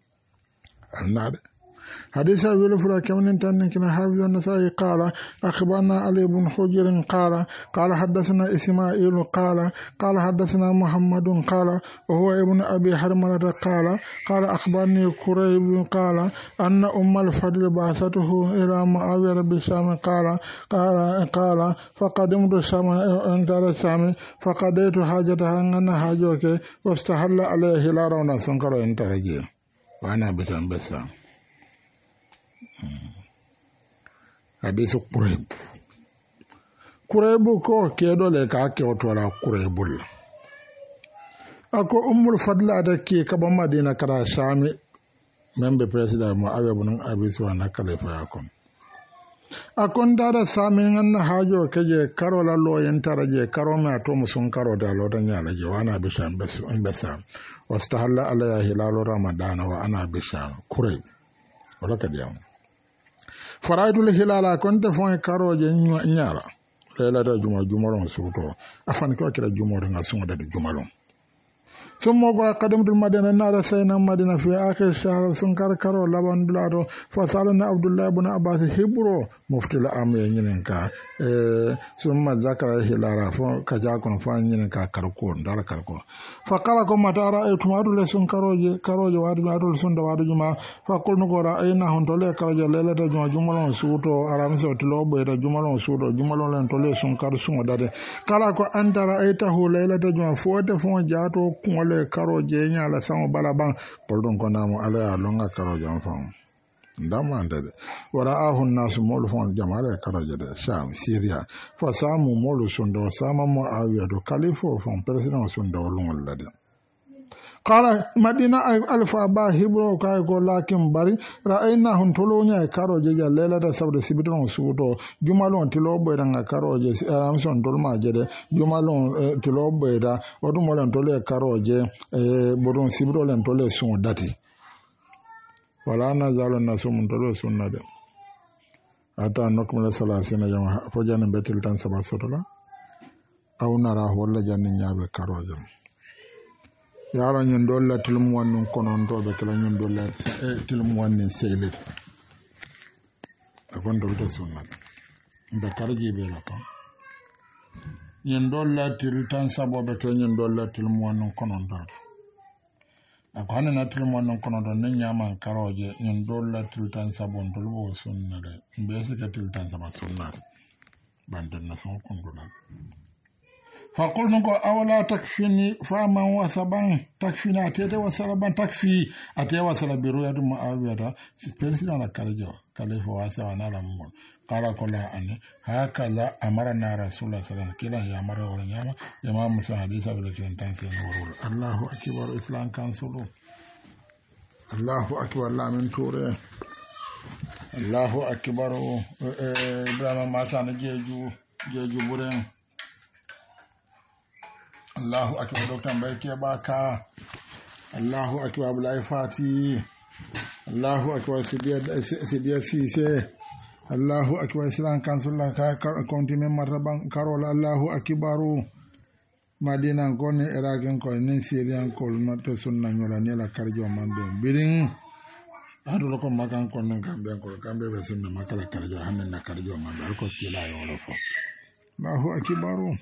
حديث أبي الفرا كمن كنا حافظ النسائي قال أخبرنا علي بن حجر قال حدثنا إسماعيل قال حدثنا محمد وهو ابن أبي حرملة قال أخبرني كريب قال أن أم الفضل بعثته إلى معاوية بالشام قال فقدمت الشام انتر الشام فقضيت حاجتها أن حاجوك واستحل عليه لا رونا سنكر انترجي وأنا بشام بسام hadisi kurebu ko kedo le ka ke otola kurebul ako ummul fadla da ke ka ban madina kara shami membe president mu abe bunun abisu na kalefa yakon akon dada sami nganna hajo keje karola lo yentaraje karoma to musun karo da lo dan yala je wana bishan basu basa wastahalla ala hilal ramadan wa ana bishan kureb wala kadiam faraitul hilala konte fon karoje nyara lela da jumaron suto afan ko kira jumaron asunga da jumaron ثم قدمت المدينة نار سينا مدينة في آخر الشهر سنكر كارو لبن بلادو فسألنا عبد الله بن عباس هبرو مفتي الأمر ينكا ثم ذكر هلارا كجاكم فان ينكا كاركون دار كاركون فقال كما ترى أيتم أدل سنكروج وادل أدل سند وادل جماعة فقل نقول أين هم تولي كارج ليلة جمالون سوتو أرامس وتلو بيت جمالون سوتو جمالون لن تولي سنكر سنو دادي قال أنت رأيته ليلة جماعة فوت فون جاتو kuŋole karoje ñala saŋo bala baŋ kol ɗum ko namo ala ya longa karoje on faŋ ndamande de wara ahun nasu molu fon jamala karoje de sham syria fa samu molu sundo sama mo awiya do kalifo fon president sundo lungol lade qala madina alfa ba hibro kay ko lakin bari ra'aynahum tulunya karoje ja lelata sabde sibidon suuto jumalon tilo boyda nga karoje amson dolma jede jumalon tilo boyda odum molen tole karoje bodon sibidon len tole sun dati wala na zalon nasum tole sunna de ata nokmala salasina jama fojana betel tan saba sotola aw nara wala janni nyaabe karoje yara ñun dolla tilum wannun konontoɓe kala ñun dolla tilum wannin sehlet akon dolta sunnat mbe karjiɓe la kon ñun dolla til tan saboɓe to ñun dolla tilum wannun konontoɓe ako hanena tilum wannun kononto nin ñaman karoje ñun dolla til tan sabon tolwo sunnade mbe sika til tan saba sunnat bandenna son kondulal فقلنا أولا تكفيني فما وسبان تكفينا أتيت وسلبان تكفي أتيت وسلب برؤية معاوية سبيرسنا لكارجو كلف واسع ونالا مول قال كلا أني هكذا أمرنا رسول الله صلى الله عليه وسلم كلا يأمر ولنياما يمام مسا حديثا بلكين تنسين ورول الله أكبر إسلام كانسلو الله أكبر لا من توره الله أكبر إبراهيم ما سان جيجو بورين Allahu akbar dokta mbayke baka Allahu akbar Abdoulaye Fati Allahu akbar Sidia Cissé Allahu akbar Islam Kansulla ka continue martaban karola Allahu akbaru Madina goni eragen ko nin Syrian ko noto sunna nyola ni la karjo mambe birin adu ko makan ko nan kambe ko kambe be sunna makala karjo hanen na karjo mambe ko kila yo fo Allahu akbaru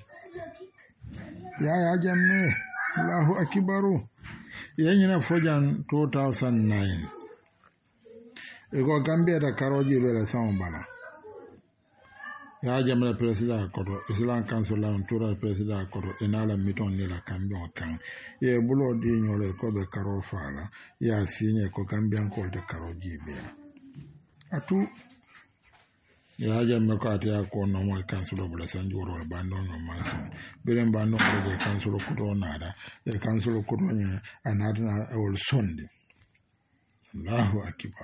ya janne Allahu akbaru yanyina fojan 2009 ego Gambia da karoji bele sama bala ya jamna president koto Islam Council on tura president koto inala miton ni la Gambia kan ye bulo di nyole ko be karo fala ya sinye ko Gambia ko de karoji be atu ya jamme ko atiya ko no mo kansulo bula sanjuro bando no maso bilen bando ko je kansulo kudo nada e kansulo kudo ni anadna ol sondi Allahu akbar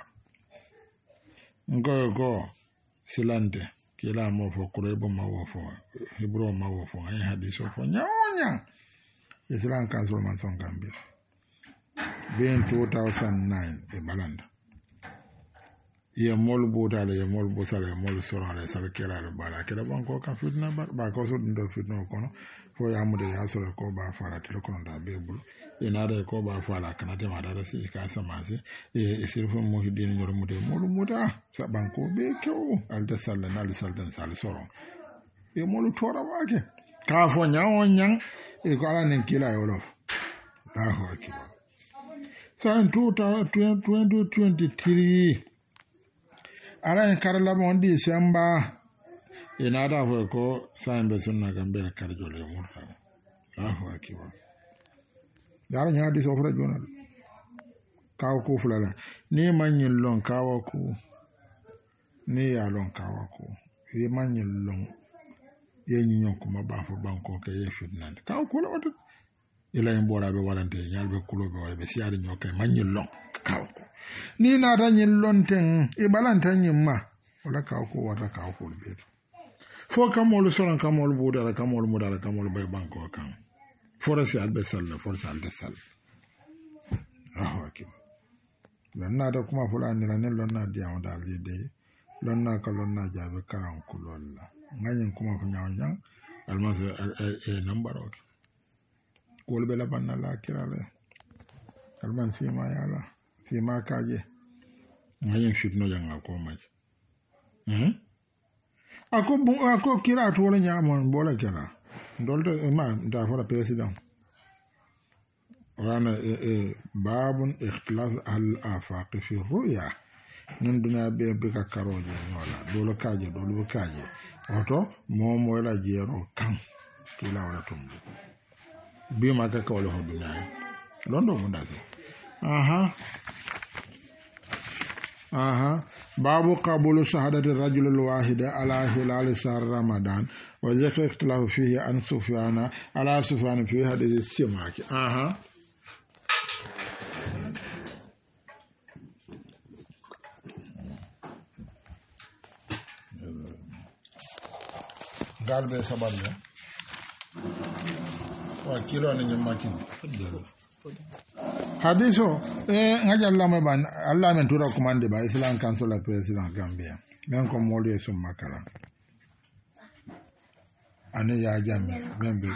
ngo silande kila mo fo kurebo mawo fo hebro mawo fo ay hadiso fo nyawonya Islam kansulo man son Gambia ben 2009 e balanda ye mol botale ye mol bosale mol sorale sal kelare bala kala banko ka fitna ba ko so ndo fitno kono fo yamude ya sore ko ba fala tele kono da bebul inade ko ba fala kana de ma da si ka samase e sirfo mo hidini nyoro mude mol muda sa banko be kew alda salla nal saldan sal soro e mol tora wake ka fo nyawo nyang e ko ala nen kila yolo da ho ki sa en 2023 ala en karla mon di samba ina da fo ko sambe sunna gambe karjo le murta Allahu akbar dara nya di sofra jonal kaw ko fulala ni manyin lon kawa ko ni ya lon kawa ko ye manyin lon ye nyon ko maba fo banko ke ye fitnan kaw ko lo ila en bora be walante yalbe kulo be walbe siari nyoke manyin lon kaw ko ni na ta nyin lonten e balanta nyin ma wala ka ko wata ka ko be fo kamol soran kamol budara kamol mudara kamol bay banko kan forasi albe salla forasi albe salla hakim lanna da kuma fulani la ne lonna diaw dal de lonna ka lonna jabe karan kulolla ngayin kuma fu nyawnya almase e nambaro ko be la banna la kirale alman sima yala fima kaje ngayen fitno janga ko maji ako kira to wala nyamon bola kira dolto ma da fara president wana babun ikhtilaf al afaq fi ruya nun duna be ka karoje nola dolo kaje oto momo la jero kan kila wala tumbu bima ka kawle ho dunya londo bunda ke babu qabulu shahadati rajul al-wahid ala hilal shahr ramadan wa dhikr ikhtilaf fihi an sufyana ala sufyan fi hadith simaki galbe saballe wa kilo ni nyamakin hadiso ngaji Allah men tura commande ba Islam Council of President Gambia men ko moli sum makara ane ya jamme membe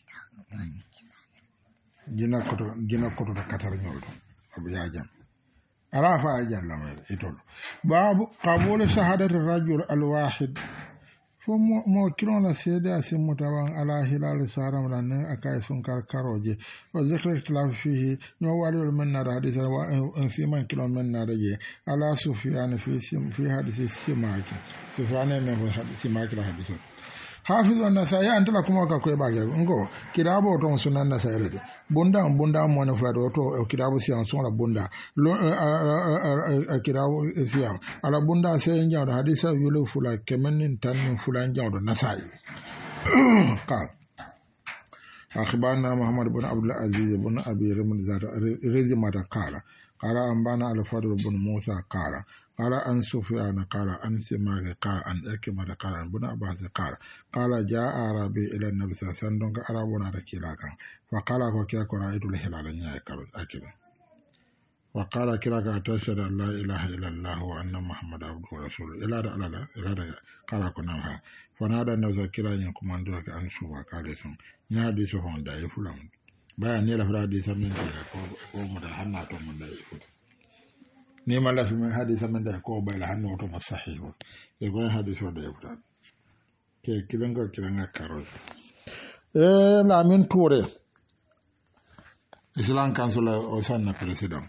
gina koto da katar nyoldo abu ya jam arafa ajalla mai itol babu qabul shahadat ar-rajul al-wahid mo kilona seede asim mutawan ala hilal saram ran akay sun karoje wa zikr ikhtilaf fihi no wali men na hadisa wa en siman kilon men na raje ala sufyan fi hadisi simaki sufyan men hadisi simaki hadisa hafiz an-nasai antala kuma ka koy bage ngo kirabo to sunan nasai rede bunda mo na fulado to kirabo siyan sunra bunda kirabo siyan ala bunda sai njawdo hadisa yulu fula kemenin tan fulan njawdo nasai qal akhbarna muhammad ibn abdul aziz ibn abi rizmata qala ambana al-fadl ibn musa qala an sufyan qala an simari qala an akmar qala ibn abbas qala jaa arabi ila an-nabi sallallahu alaihi wasallam ka arabuna da kila kan wa qala ko kila ko ra'aytul hilal nya karo akila wa qala kila ka tashhadu an la ilaha illa allah wa anna muhammadar abduhu wa rasuluhu ila da qala ko nan ha fanada naza kila nya komando ka an shuwa kale sun nya di so honda e fulam baya ne la fara di samin ko mu da hanna to mun da e fulam ni mala fi min hadisa min da ko bayla hanno to masahihu e go hadiso da yafta ke kilanga karo la min toure Islam Council o sanna president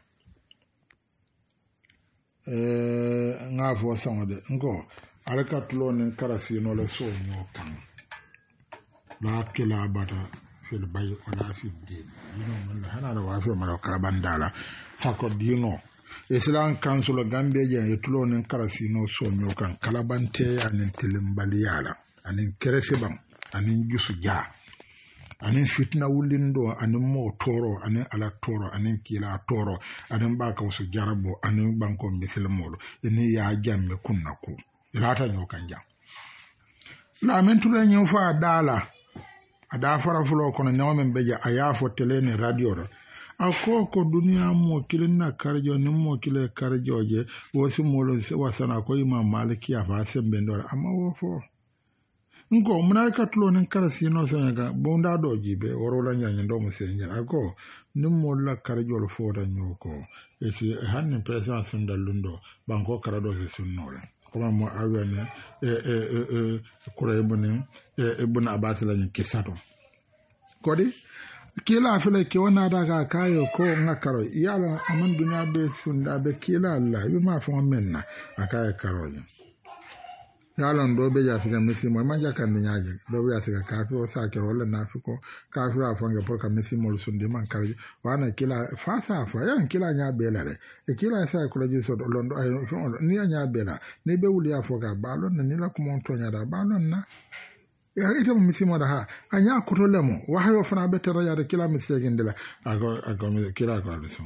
ngafo sangode ngo alkatlo nen karasino le so nyo kan la kila bata fil bay wala fi din man hana da wafi mara karabandala sako dino Islam Council Gambia je tulo nen karasino so nyo kan kalabante anen tilimbaliala anen kereseban anen jusu ja anen fitna wulindo anen mo toro anen ala toro anen kila toro anen baka usu jarabo anen banko misilmolo ene ya jamme kunna ko ilata nyo kan jam la men tulo nyo fa dala ada fara fulo kono nyamen beja ayafo telene radio ro akoko dunia mo kilina karjo ni mo kile karjoje wosi molo wasana ko imam maliki afa sembendora amma wo fo ngo munaka tulo nin karasino senga bonda dojibe worola nyanya ndo musenja ako nimmo la karjo fo da nyoko esi hanni presence ndalundo banko karado se sunnore kuma mo awene kura ibn abbas la kisato kodi kila fele ke wana daga kayo ko ngakaro yala aman dunya be sunda be kila Allah bi ma fo menna akaya karo yala ndo be ya siga misimo manja kan nyaaje do be ya siga kafi o sa ke wala nafiko kafi afonga por ka misimo sundi man kaje wana kila fasa fa yan kila nya be lare e kila sa ko laji so londo ay ni nya be la ni be wuli afoga balon ni la ko mon tonya da balon na ya ita mu misimo da ha anya kuto lemo wa hayo fana betara ya da kila misegin dela ago kila ko also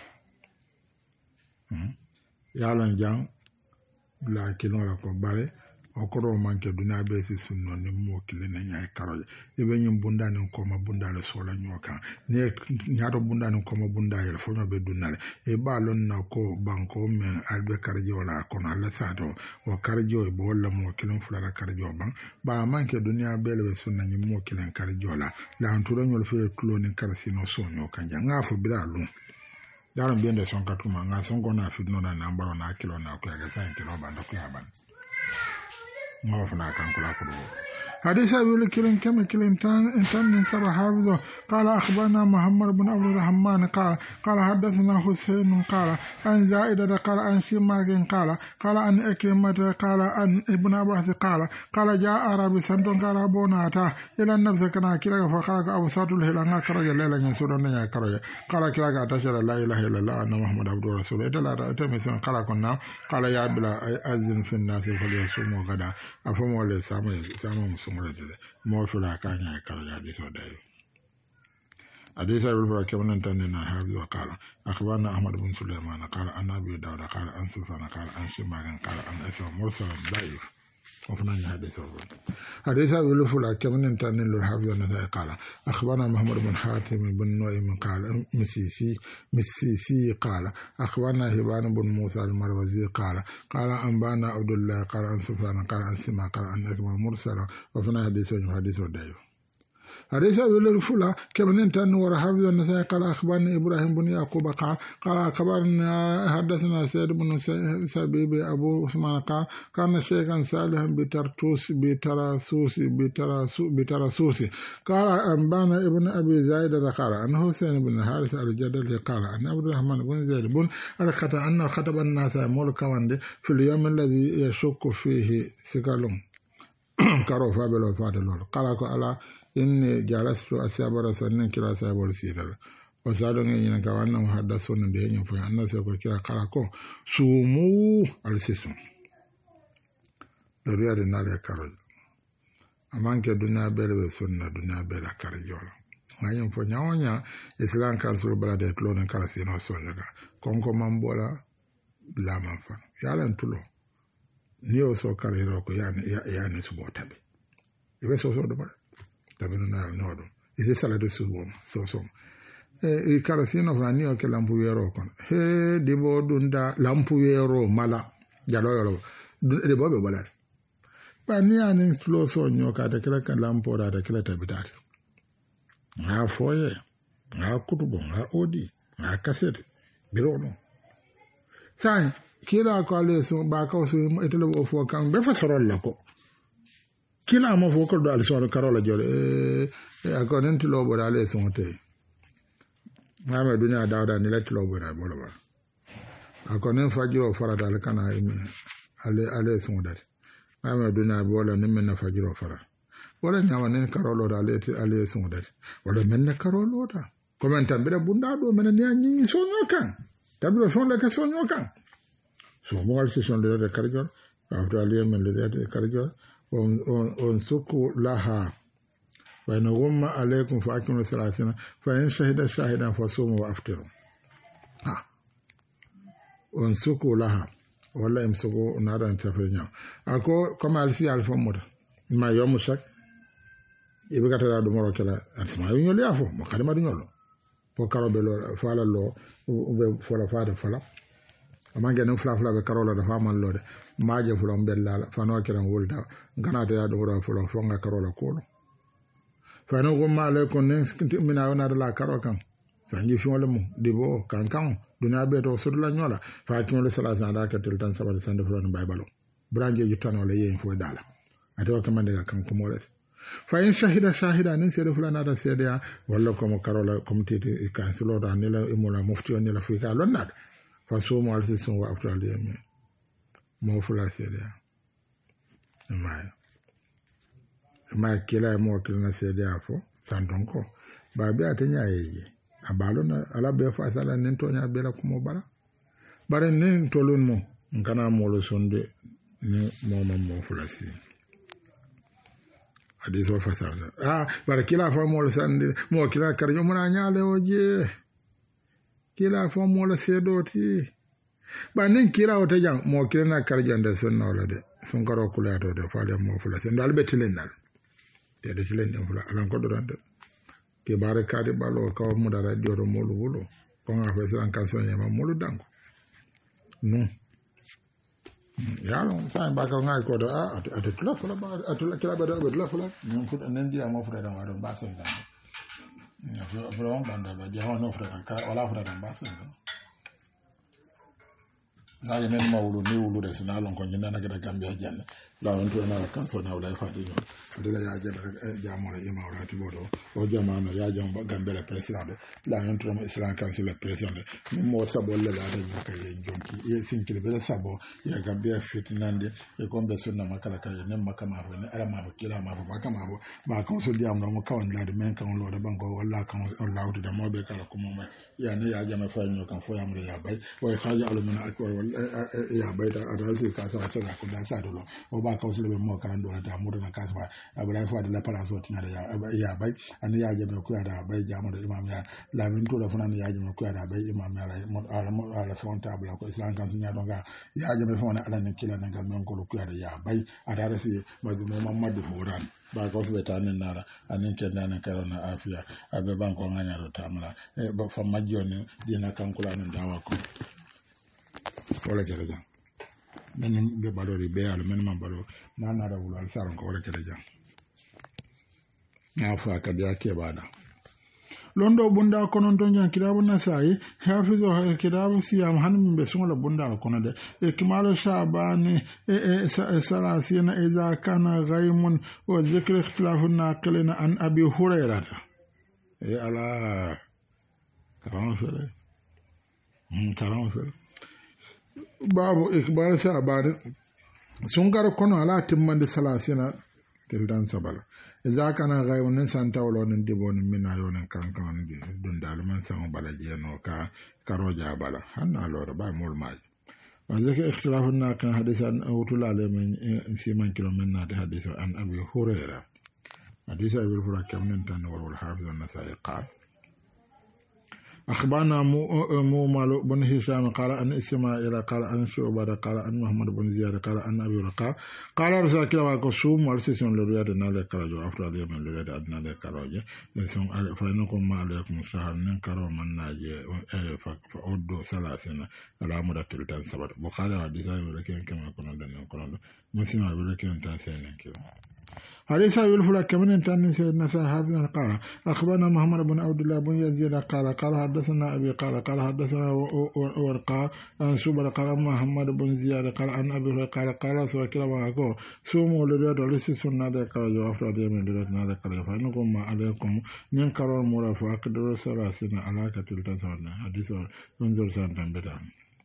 yalan jang la kilo ko bare okoro manke duna be si sunno ni mo kile na nyaay karoje e be nyum bunda ni ko ma bunda le sola nyoka ne nyaado bunda ni ko ma bunda yel fo no be dunale e balon na ko banko men albe karjo la ko na la sato o karjo e bo la mo kile fula la karjo ban ba manke dunia be le sunna ni mo kile karjo la anturo nyol fe clone karsino so nyoka njanga fo bilalu daran bende son katuma nga son gona fidno na nambaro na kilo na ko ya 5 kilo bando ko yaban mo fana kan kula ko حديث أبي الكريم كم كلين تان سبع حافظه قال أخبرنا محمد بن عبد الرحمن قال حدثنا حسين قال عن زائدة قال عن سماك قال عن أكرمة قال عن ابن عباس قال جاء عربي سنتون قال بوناتا إلى النفس كنا كلا فقال أبو سات الهلال كرج ليلا ينسون يا كرج قال كلا أتشهد لا إله إلا الله أن محمد عبد رسول الله تمسون قال كنا قال يا بلا أذن في الناس فليصوموا غدا أفهموا ولا سامو مسمى موصولا كان يا كرج حديث ودايو حديث أبي الفرا كمان أنتنا حافظ وقال أخبرنا أحمد بن سليمان قال عن أبي داود قال عن سفيان قال عن شمعان قال عن أشعث مرسل ضعيف وفنان حديث أبي الفرا كمان أنتنا حافظ قال أخبرنا محمد بن حاتم بن نعيم قال مسيسي قال أخبرنا هبان بن موسى المروزي قال أنبانا عبد الله قال عن سفيان قال عن سمع قال عن أشعث مرسل وفنان حديث ضعيف حديث أبي الفلا كمن انتن ورحافظ النسائي قال أخبرنا إبراهيم بن يعقوب قال أخبرنا حدثنا سيد بن سبيب أبو عثمان قال كان شيخا صالحا بترسوس قال أنبانا ابن أبي زايد قال أن حسين بن حارث الجدل قال أن عبد الرحمن بن زيد بن أركت أنه خطب الناس ملكا في اليوم الذي يشك فيه سكالهم كارو فابلو فادلول قال على inni jalastu asaba rasulun kira sabol sidal o sado ngi nyina ka wanna muhaddasun de nyi fu anna se ko kira kala ko sumu alsisum do riade nale karol amanke dunya belbe sunna dunya bela karjol ngayen fo nyawonya islam kan sur balade klon kala sino sonjaga konko mambola la manfa yalan tulo ni o so kala ro ko yani subotabe ibe so do ba tabino na nodo ise sala de suwom so e kala sino fani o ke lampu yero kon he debo dunda lampu yero mala jalo yoro de bobe balal bani ani slow so nyoka de kala kan lampu da de kala tabitati ha foye ha kutubo ha odi ha cassette biro no sai kila ko ale so ba ka so etelo o fo kan be fa sorol la ko kila ma fo ko dal so karola jole according to lo boda le sonte ngame dunya dawda ni let lo boda bolo ba according fajiro fara dal kana imi ale sonda ngame dunya bola ni men fajiro fara wala nyama ne karolo da ale sonda wala men na karolo da commenta bere bunda do men ni anyi sonyo kan tablo son la ka sonyo kan so mo al se son de karjo after ale men de karjo on suku laha wa in gumma alaykum fa akimu salasina fa in shahida shahidan fa sumu wa aftiru on suku laha wala imsuku unaran tafenya ako kama alisi alfa moda ma yomu sak ibe kata do moro kala asma yonyoli afo mo kadima do nyolo fo karobe lo fala lo ube fola fada fala amange no fla be karola da famal lo de maaje fulon bellala fano kiran wulda ganata ya do fulo fonga karola ko fano go male ko nen mina wona la karokan sangi fiole mu dibo kan duna be to sudla nyola fa kiolo sala da ka tel tan sabal sande fulon baybalo branje jutano le yen fo dala ato ka mande kan ko mole fa in shahida nen sede fulana da sede ya walla ko mo karola comité kan silo da ne la imola mufti on la fuika lonnade fa so mo alsi son wa after le men mo fula sede ma kila mo kila sede afo sandonko ba be atenya yeye abalo na ala be fa sala nen to nya be la ko mo bare nen to lon mo ngana mo lo sonde ni mo fula si hadiso fa sala bare kila fa mo lo sande mo kila karjo mo na nyaale oje kila fa mo lo sedoti ba nen kila o tajang mo kila na karjande sunna wala de sun karo kula to de fa le mo fula sen dal betilen dal te de tilen en fula alan ko do dande ke bare kade balo ka mo dara joro mo lu wulo ko nga fa san kan so yema mo lu dango non ya no fa ba ka nga ko do atu tula fula ba atu la kila ba do la fula non ko nen dia mo fula da wado ba sen dande ya fula on banda ba dia no fula ka wala fula da ba sen na ye men mawulu ni wulu de sinalon ko nyina na gida gambia janne la on to na kan so na wala fadi yo de la ya jamore ima wala ti bodo o jamano ya jam gambele president la on to islam council le president ni mo sabo le la de ka ye jonki ye sinkile bele sabo ya gambia fitinande e kombe sunna makala ka ye nem makama fo ne ala ma fo kila ma fo makama fo ba kan so diam no mo kawon la de men kan lo de bango wala kan on lawde de mo be kala ko mo ya ne ya jama fa nyo kan fo yamre ya bay o khaja alumina akbar ya bay da adalci ka sa sa ko da sa do o ba kan so le mo kan do da mo na ka sa abula fa de la pala so tina ya bay an ya jama ko da bay jama do imam ya la min to da fana ya jama ko da bay imam ya ala fontable ko islam kan nya do ga ya jama fona ala ne kila nga men ko ko da ya bay adara si mazu muhammadu horan ba ko so betane nara anin ke nana karona afia abe ban ko nganya do tamla e ba fa majjoni dina kankula nan dawa ko wala kere jang men be balori be al men man balo nana da wala saron ko wala kere jang na fa ka biya ke bada londo bunda konon to jan kitabu nasai hafizu kitabu siyam hanim be sunla bunda kono de e kimalo shabani salasina iza kana ghaimun wa dhikr ikhtilafu naqilina an abi hurairah ala karam fere babu ikbar shabani sungar kono ala timmande salasina tildan sabala iza kana ghaimun santa wala nen dibon mina yonen kankan dun dalman san balaje no ka karoja bala hanna lora ba mul maji وذلك اختلاف الناقل حديث عن أوتول عليه من سيمان كيلو من نادي حديث عن أبي هريرة حديث أبي هريرة كم ننتن والحافظ النسائي قال أخبرنا مومال بن هشام قال أن إسماعيل قال أن شعبة قال أن محمد بن زياد قال أن أبي هريرة قال رسول الله كسوم ورسيسون لرياد نالك كراجو أفراد من لرياد أدنى كراجو إنسان فإنكم ما عليكم شهر ننكروا من ناجي فأودوا ثلاثين على مدة تلتان سبت بخاري حديث أبي هريرة كما كنا مسلم أبي هريرة تنسين كيلو حديث يلفل كمن انتن سيدنا صحابي قال أخبرنا محمد بن عبد الله بن يزيد قال حدثنا أبي قال حدثنا ورقاء عن سبر قال محمد بن زياد قال عن أبي قال سوى كلا وعكو سوموا لديات وليس سنة قال جوافر من لدياتنا قال فإنكم ما عليكم ينكروا المرافع قدر سلاسين على كتل تسعنا حديث منزل سانتان بتان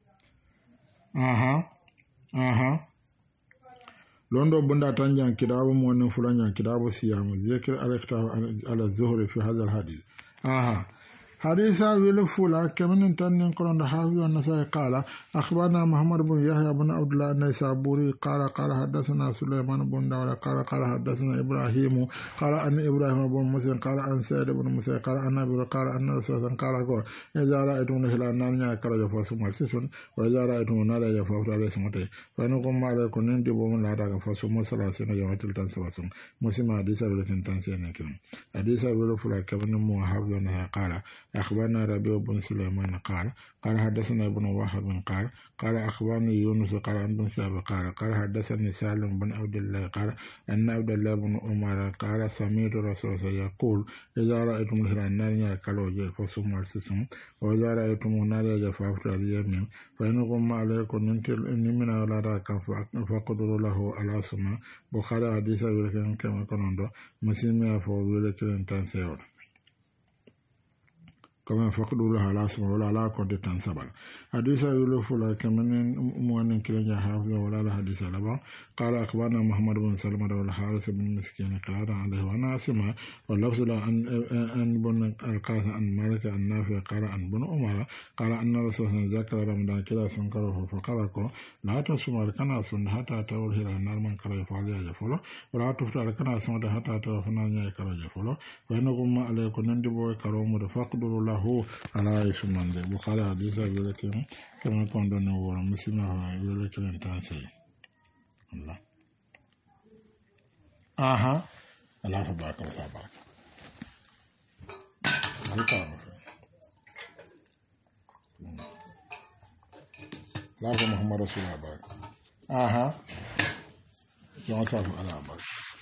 londo bunda tanjan kitabu mo fulanya kitabu siyamu zikr al-ikhtar ala zuhri fi hadha al-hadith حديث أبي فولا كمن تنين قرن حافظ النسائي قال أخبرنا محمد بن يحيى بن عبد الله النيسابوري قال حدثنا سليمان بن داود قال حدثنا إبراهيم قال أن إبراهيم بن مسلم قال أن سعيد بن مسلم قال أن أبي قال أن رسول الله قال إذا رأيتم الهلال نار كرج فصوم السيسون وإذا رأيتم نار يفوت عليه سمته فإنكم ما عليكم نندبوا من لا فصوم ثلاثين يوم تلتان سواسون مسلم حديث أبي تنسين كلام حديث أبي فولا كمن مو حافظ النسائي قال أخبرنا ربيع بن سليمان قال حدثنا ابن وهب قال أخبرني يونس قال عن بن شهاب قال حدثني سالم بن عبد الله قال أن عبد الله بن عمر قال سمعت رسول الله يقول إذا رأيتم الهلال نار يأكلوا فصوموا السيسون وإذا رأيتم نار يفافروا اليمين فإنكم ما عليكم من أولاد فقدروا له على سما بخاري حديث ولكن كما كنوا مسلم يفعل ولكن تنسيون كما فقدوا لها الاسم ولا لا كنت تنسبل حديث يلف لا كمن مؤمن كلا حافظ ولا لا حديث لبا قال أخبرنا محمد بن سلمة والحارث بن مسكين قال عليه وانا اسمع واللفظ ان بن القاسم عن مالك النافع قال عن بن عمر قال ان رسول الله ذكر رمضان كلا سنكره فقال لا تصوم كنا سن حتى تول الى النار من كره فعليا يفلو ولا تفطر كنا سن حتى تفنا يكره يفلو فإنكم ما عليكم ندبوا كروم فقدوا له على اسمان بخاري حديث ولكن كما كنا نقول مسلم ولكن تنسي الله الله تبارك وتعالى لا محمد رسول الله بارك يوم صار على بارك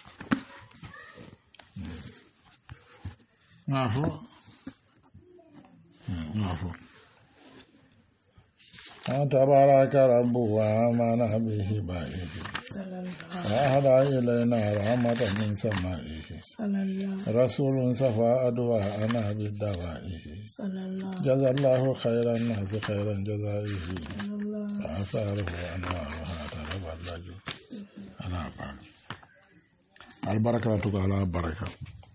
نعفو تبارك رب وآمن به بائه وأهدى إلينا رحمة من سمائه رسول صفى أدواءنا بدوائه جزى الله خير الناس خيرا جزائه وآثاره أنوارها تتبلج على بعض البركة على بركة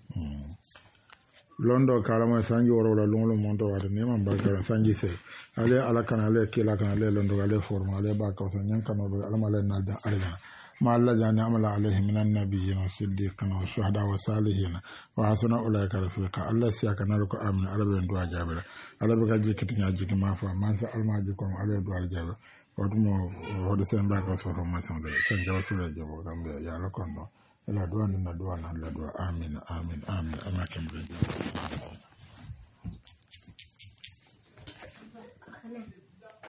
londo kalama sanji worola lunglo monto wata nema barka sanji se ale ala kana ale kila kana ale londo ale forma ale ba ka so nyan kana be alama le nalda arjana ma alla jani amala alaihi minan nabiyyin wa siddiqin wa shuhada wa salihin wa hasuna ulaika rafiqa alla siya kana ko amin alabe ndo ajabira alabe ka jikiti nya jiki ma fa man sa almaji ko ale do aljaba wadumo wode sen ba ka so ma sande sen jawa sura jabo gambe ya la kondo la doa na la doa amin amin amin amakem